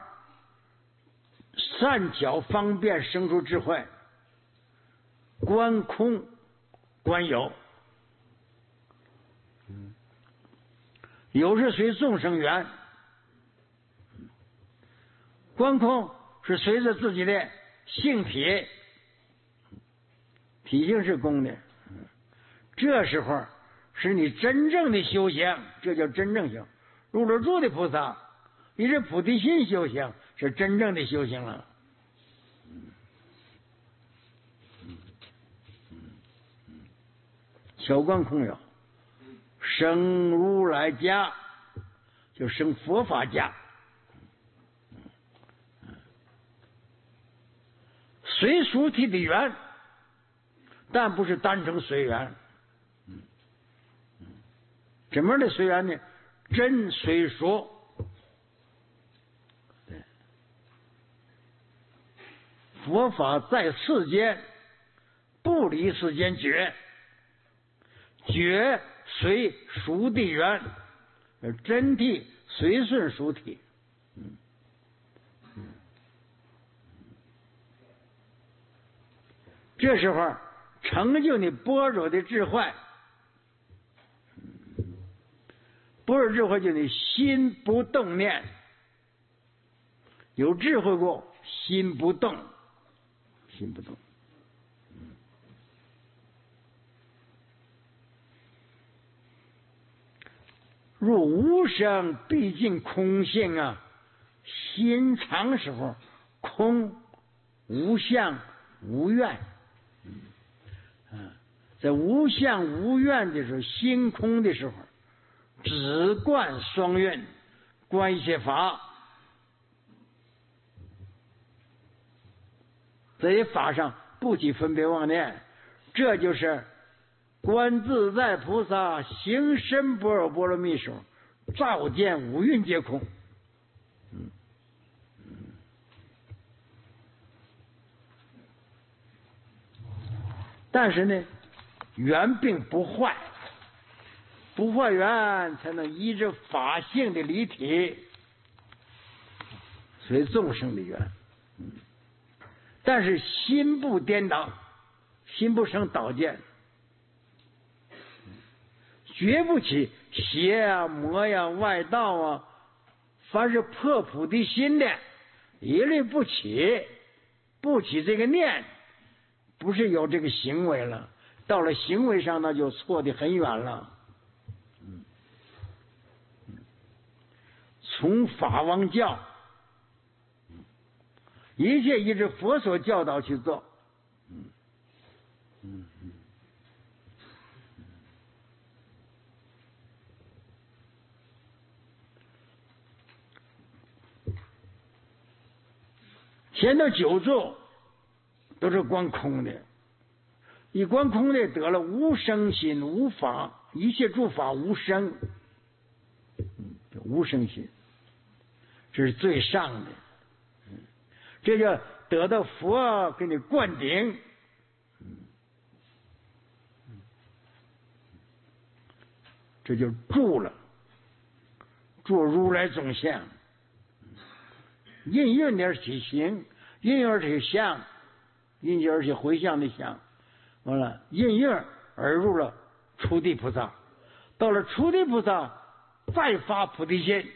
善巧方便生出智慧。观空观有，有是随众生缘，观空是随着自己的性体，体性是空的。这时候是你真正的修行，这叫真正修。入了住的菩萨，你是菩提心修行，是真正的修行了。小观空有，生如来家，就生佛法家。随属体的缘，但不是单成随缘。怎么样的随缘呢？真随属。佛法在世间，不离世间觉。觉随属地缘，真谛随顺属体。嗯嗯、这时候成就你般若的智慧，般若智慧就你心不动念，有智慧过，心不动，心不动。若无生毕竟空性啊，心常时候空无相无愿，嗯，在无相无愿的时候，心空的时候，只观双运，观一切法，这些法上不起分别妄念，这就是观自在菩萨行深般若波罗蜜时，照见五蕴皆空。嗯嗯、但是呢， 缘并不坏，不坏缘才能依着法性的离体，随众生的缘。但是心不颠倒，心不生倒见，绝不起邪啊、魔呀、外道啊，凡是破菩提心的，一律不起，不起这个念，不是有这个行为了。到了行为上，那就错得很远了。从法王教，一切依着佛所教导去做。嗯嗯嗯。前头九座都是观空的，一观空的得了无生心、无法，一切诸法无生，嗯，无生心，这是最上的。嗯，这个得到佛给你灌顶，嗯，这就住了，住如来总相，应运而起行，应运而起相，应运而起回向的相。完了，应运而入了初地菩萨，到了初地菩萨再发菩提心，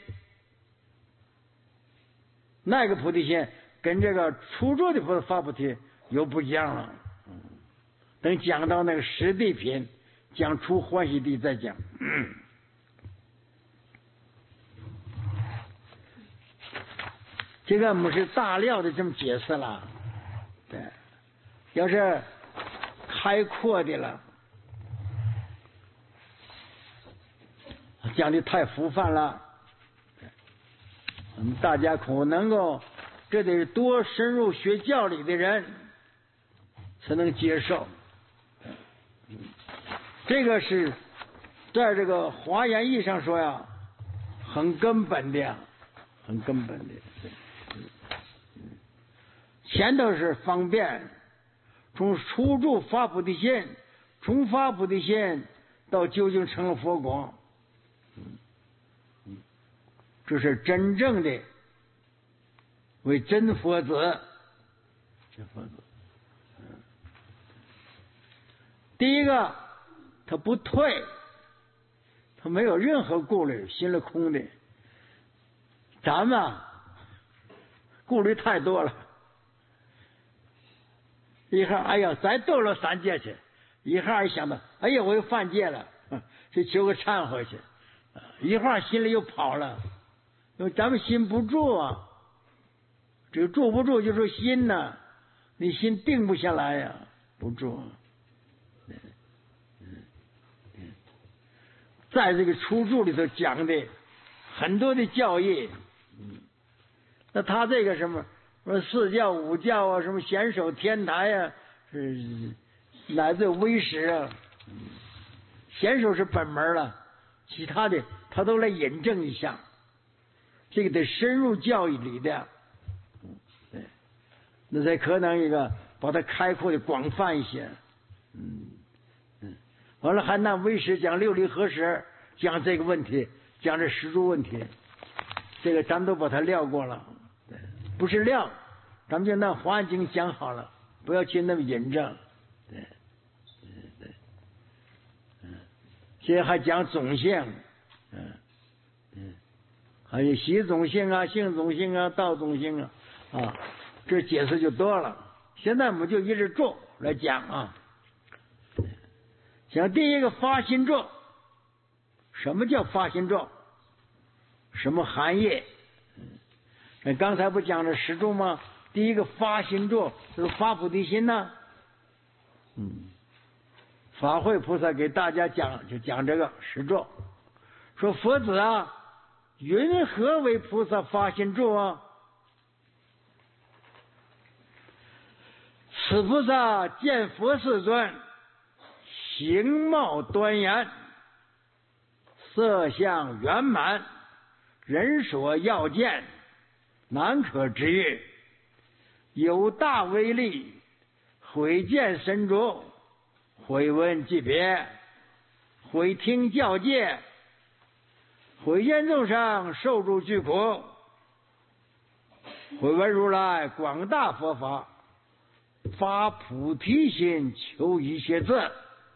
那个菩提心跟这个初住的菩萨发菩提又不一样了。等讲到那个十地品，讲出欢喜地再讲。嗯，这个我们是大料的这么解释了。对，要是开阔的了，讲的太浮泛了，我们大家可能够，这得多深入学教理的人才能接受。这个是在这个华严义上说呀，很根本的，很根本的。前头是方便，从初住发菩提心，从发菩提心到究竟成了佛果，这是真正的为真佛子。真佛子，第一个他不退，他没有任何顾虑，心里空的。咱们啊顾虑太多了，一会儿哎呀再斗了三戒去，一会儿一想到哎呀我又犯戒了，去求个忏悔去，一会儿心里又跑了，因为咱们心不住啊，这个住不住就是心呐、啊，你心定不下来呀、啊，不住。在这个初住里头讲的很多的教义，那他这个什么说四教五教啊，什么显守天台啊，是乃至威实啊，显守是本门了，其他的他都来引证一下，这个得深入教义里的，对，那才可能一个把它开阔的广泛一些，嗯嗯，完了还拿威实讲六离合实，讲这个问题，讲这实住问题，这个咱们都把它撂过了，对，不是撂，咱们就拿华严经讲好了，不要去那么引证，对，对对，嗯，现在还讲种性，嗯嗯，还有习种性啊、性种性啊、道种性啊，啊，这解释就多了。现在我们就一直住来讲啊，讲第一个发心住，什么叫发心住？什么含义？那刚才不讲了十住吗？第一个发心住就是发菩提心呢、啊。嗯，法会菩萨给大家讲就讲这个十住，说佛子啊，云何为菩萨发心住啊？此菩萨见佛世尊，形貌端严，色相圆满，人所要见，难可知喻，有大威力，毁见神足， 会闻记别，会听教戒，会见众生，受诸具苦，会闻如来广大佛法，发菩提心，求一切字。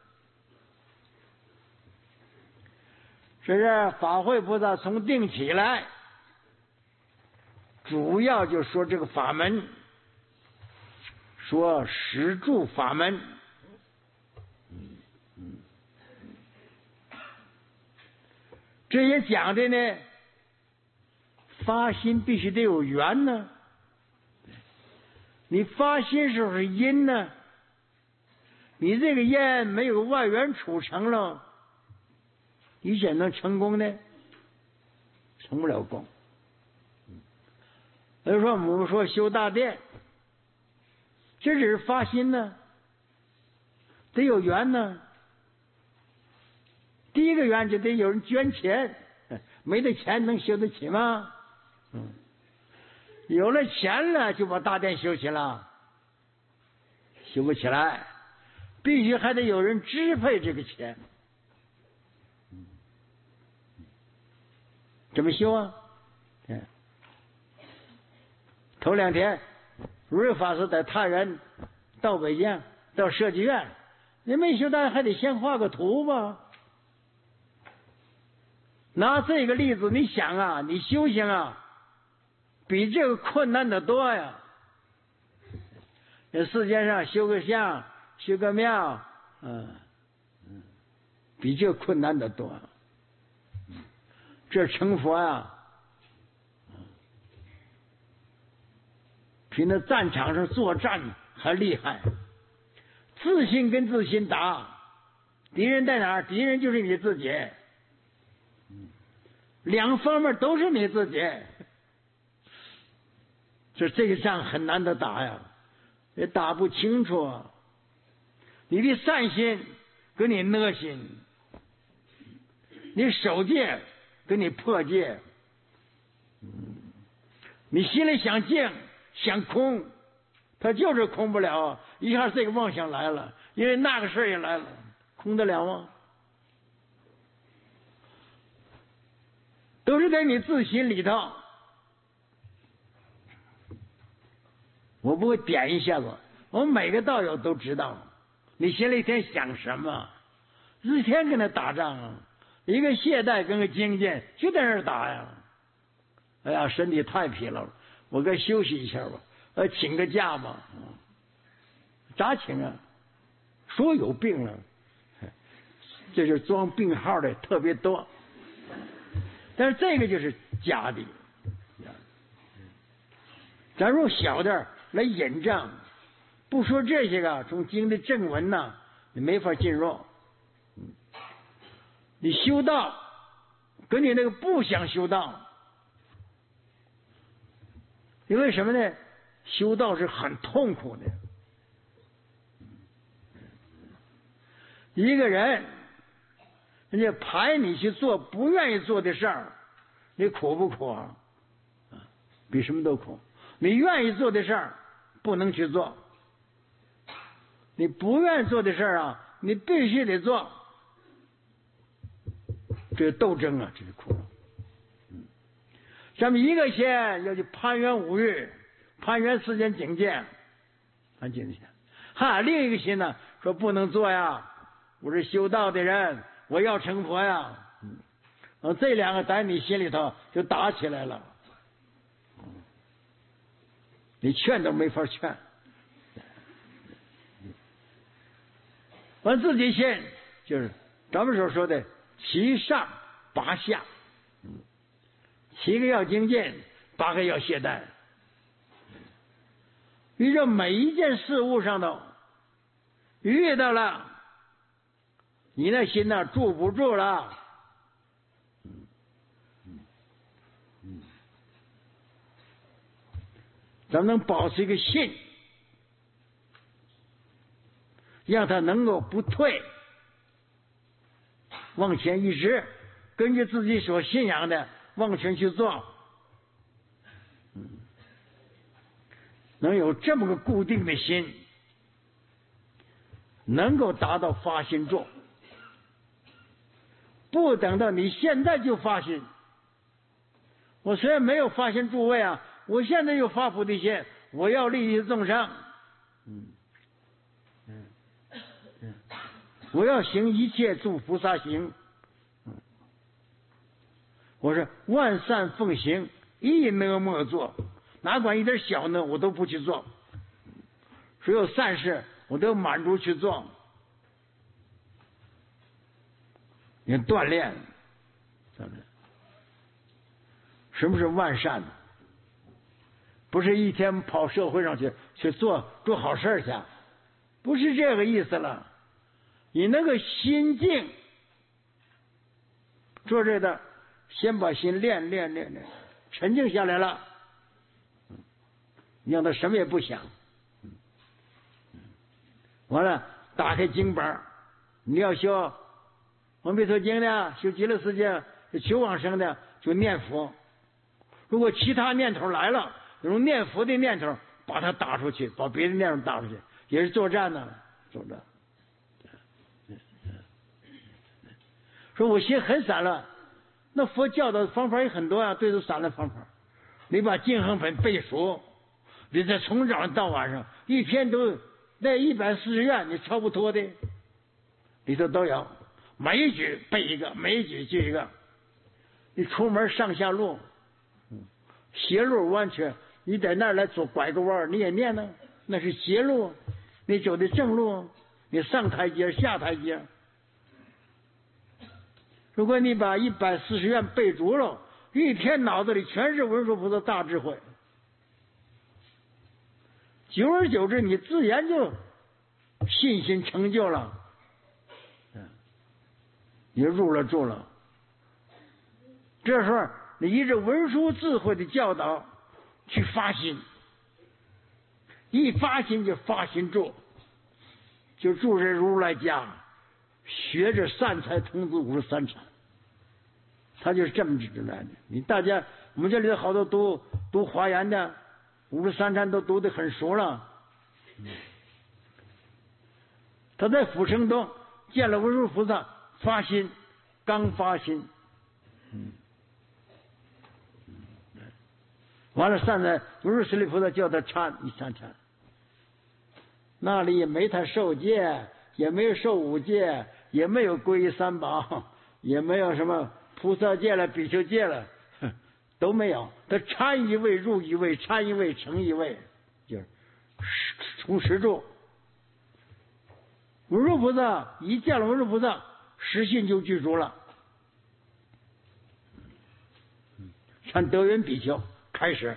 这是法会菩萨从定起来，主要就说这个法门，说十住法门。这也讲的呢，发心必须得有缘呢。你发心时候是因呢，你这个因没有外缘促成了，你怎能成功呢？成不了功。比如说我们说修大殿，这只是发心呢，得有缘呢。第一个缘就得有人捐钱，没得钱能修得起吗？嗯，有了钱了就把大殿修起了，修不起来，必须还得有人支配这个钱。怎么修啊？嗯，头两天如法师带他人到北京到设计院，你没修大还得先画个图吧。拿这个例子，你想啊，你修行啊，比这个困难的多呀。这世界上修个像、修个庙，嗯，比这个困难的多。这成佛呀，比那战场上作战还厉害。自信跟自信打，敌人在哪儿？敌人就是你自己。两方面都是你自己，这这个仗很难得打呀，也打不清楚啊。你的善心跟你恶心，你守戒跟你破戒，你心里想静想空，他就是空不了，一下这个妄想来了，因为那个事也来了，空得了吗？都是在你自心里头。我不会点一下子，我们每个道友都知道，你心里一天想什么，一天跟他打仗啊，一个懈怠跟个精进就在那儿打呀。哎呀，身体太疲劳了，我该休息一下吧，呃，请个假吧。咋请啊？说有病了，这就是装病号的特别多。但是这个就是假的，咱用小点来引证，不说这些个，从经的正文呢，你没法进入。你修道，跟你那个不想修道，因为什么呢？修道是很痛苦的。一个人人家排你去做不愿意做的事儿，你苦不苦啊？比什么都苦。你愿意做的事儿不能去做，你不愿意做的事儿啊，你必须得做。这是斗争啊，这是苦。嗯，咱们一个心要去攀缘五欲，攀缘世间境界，攀境界。哈，另一个心呢说不能做呀，我是修道的人，我要成佛呀。嗯，这两个在你心里头就打起来了，你劝都没法劝。完自己信，就是咱们所说的七上八下，七个要精进，八个要懈怠。于这每一件事物上头遇到了，你那心呢住不住了？咱们能保持一个信，让他能够不退，往前一直根据自己所信仰的往前去做，能有这么个固定的心， 能够达到发心住，不等到你现在就发心。我虽然没有发心诸位啊，我现在又发菩提心，我要利益众生，嗯嗯嗯，我要行一切诸菩萨行，嗯，我说万善奉行，一恶莫作，哪管一点小呢，我都不去做。所有善事我都满足去做。你锻炼，怎么？什么是万善？不是一天跑社会上去去做做好事去，不是这个意思了。你那个心境，做这个，先把心练练练练，沉静下来了，让他什么也不想。完了，打开经本，你要修阿弥陀经的，修极乐世界，求往生的，就念佛。如果其他念头来了，用念佛的念头把它打出去，把别的念头打出去，也是作战呢，作战。说我心很散了，那佛教的方法也很多啊，对付散的方法。你把净恒本背熟，你再从早上到晚上，一天都那一百四十愿，你超不脱的，里头都有，每一句背一个，每一句记一个。你出门上下路，斜路弯曲，你在那儿来走拐个弯，你也念呢，那是斜路。你走的正路，你上台阶下台阶。如果你把一百四十愿背足了，一天脑子里全是文殊菩萨大智慧，久而久之，你自然就信心成就了，你入了住了。这时候你依着文殊智慧的教导去发心，一发心就发心住，就住在如来家，学着善财童子五十三禅，他就是这么指来的。你大家，我们这里有好多读读华严的，五十三禅都读得很熟了。他在阜成洞见了文殊菩萨，发心，刚发心，嗯，完了站在文殊师利菩萨叫他禅，一参禅，那里也没他受戒，也没有受五戒，也没有皈依三宝，也没有什么菩萨戒了、比丘戒了，都没有。他参一位入一位，参一位成一位，就是从实住。文殊菩萨一见了文殊菩萨，实信就具足了。像德云比丘开始，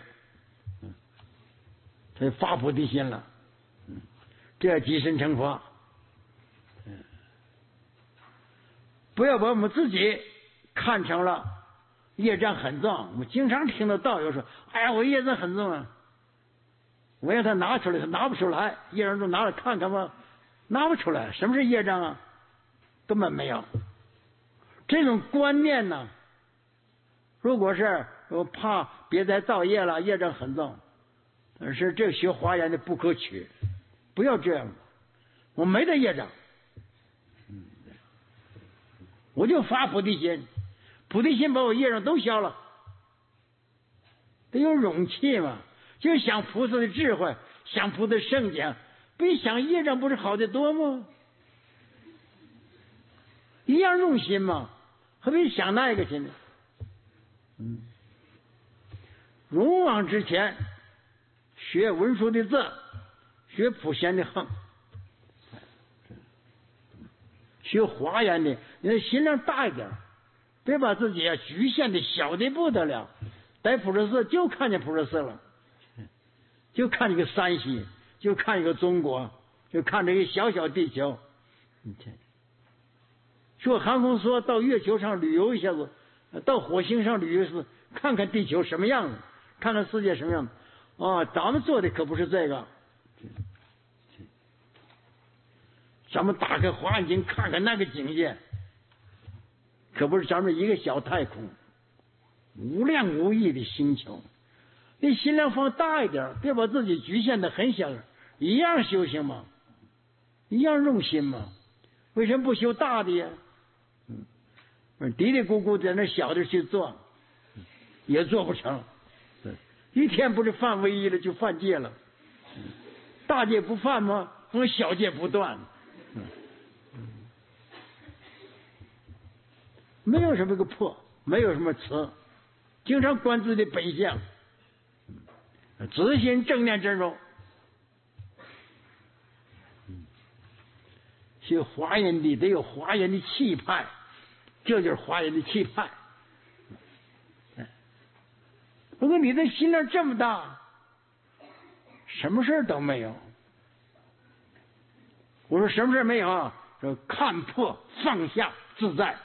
他发菩提心了，这即身成佛。不要把我们自己看成了业障很重。我们经常听到道友说：“哎呀，我业障很重啊！”我让他拿出来，他拿不出来。业障都拿来看看吧，拿不出来。什么是业障啊？根本没有。这种观念呢，如果是我怕别再造业了，业障很重，但是这学华严的不可取，不要这样。我没得业障。我就发菩提心，菩提心把我业障都消了，得有勇气嘛，就想菩萨的智慧，想菩萨圣讲，比想业障不是好得多吗？一样用心嘛，何必想那个去呢？嗯，勇往直前，学文殊的字，学普贤的横。学华严的，你的心量大一点，别把自己啊局限的小的不得了。在普陀寺就看见普陀寺了，就看一个山西，就看一个中国，就看这个小小地球。你看，坐航空说到月球上旅游一下子，到火星上旅游一次，看看地球什么样子，看看世界什么样子。哦，咱们做的可不是这个。咱们打开华严经看看那个境界，可不是咱们一个小太空，无量无异的星球。你心量放大一点，别把自己局限的很小，一样修行嘛。 一样用心嘛。为什么不修大的呀？嗯，嘀嘀咕咕在那小的去做，也做不成。一天不是犯唯一了，就犯戒了。大戒不犯吗？和小戒不断。没有什么个破，没有什么慈，经常观自己的本相，自心正念真如。学华严的得有华严的气派，这就是华严的气派。如果你的心量这么大，什么事都没有。我说什么事没有啊？说看破放下自在。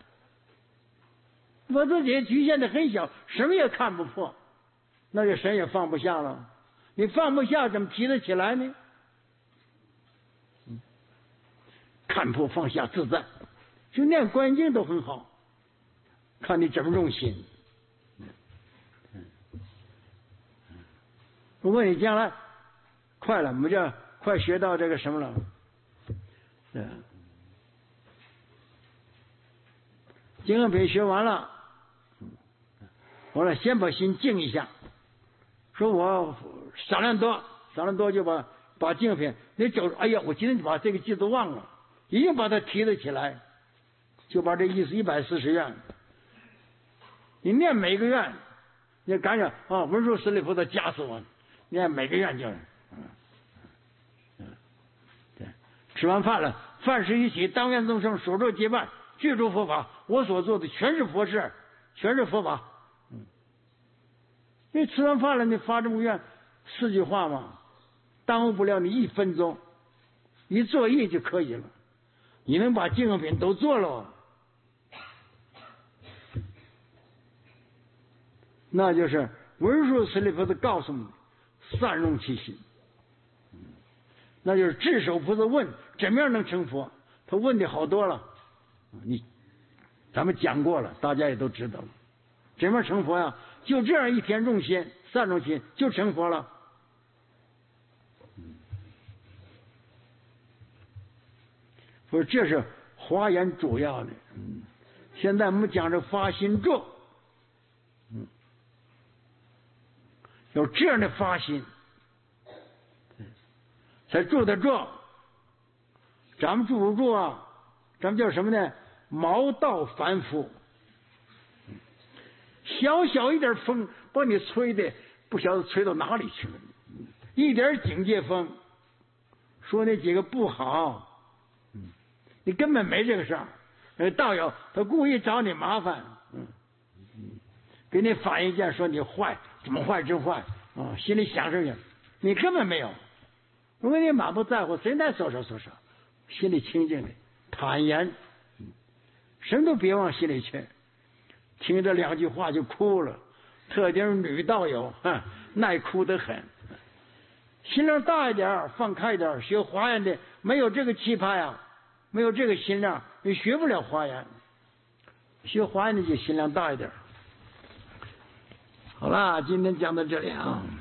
我自己局限的很小，什么也看不破，那就神也放不下了。你放不下，怎么提得起来呢？看破放下自在，就念观音经都很好，看你怎么用心。如果你将来快了，我们就快学到这个什么了？对，经文品学完了，我说先把心静一下，说我少量多，少量多就把把经文品，你走，哎呀，我今天把这个句子忘了，一定把它提得起来，就把这意思一百四十愿，你念每个愿，你感觉啊，文殊师利菩萨加持我，念每个愿就是，嗯嗯，对，吃完饭了，饭食一起，当愿众生所作皆办，具足佛法，我所做的全是佛事，全是佛法。嗯，因为吃完饭了，你发这么愿，四句话嘛，耽误不了你一分钟，一作业就可以了。你能把经文品都做了，那就是文殊师利菩萨告诉你，善用其心。那就是智首菩萨问怎么样能成佛，他问的好多了，你咱们讲过了，大家也都知道了。怎么样成佛呀？就这样一天用心，善用心就成佛了。所以这是华严主要的。嗯，现在我们讲这发心咒，嗯，有这样的发心，才住得住。咱们住不住啊？咱们叫什么呢？毛道凡夫。小小一点风把你吹的不晓得吹到哪里去了，一点警戒风，说那几个不好，你根本没这个事儿。那道友他故意找你麻烦，嗯，给你反映见说你坏，怎么坏真坏啊，心里想事情，你根本没有。如果你满不在乎，谁来说说说说，心里清净的坦然，什么都别往心里去。听这两句话就哭了，特别是女道友，哼，耐哭得很。心量大一点，放开一点，学华严的没有这个气派啊，没有这个心量，你学不了华严。学华严的就心量大一点。好了，今天讲到这里啊。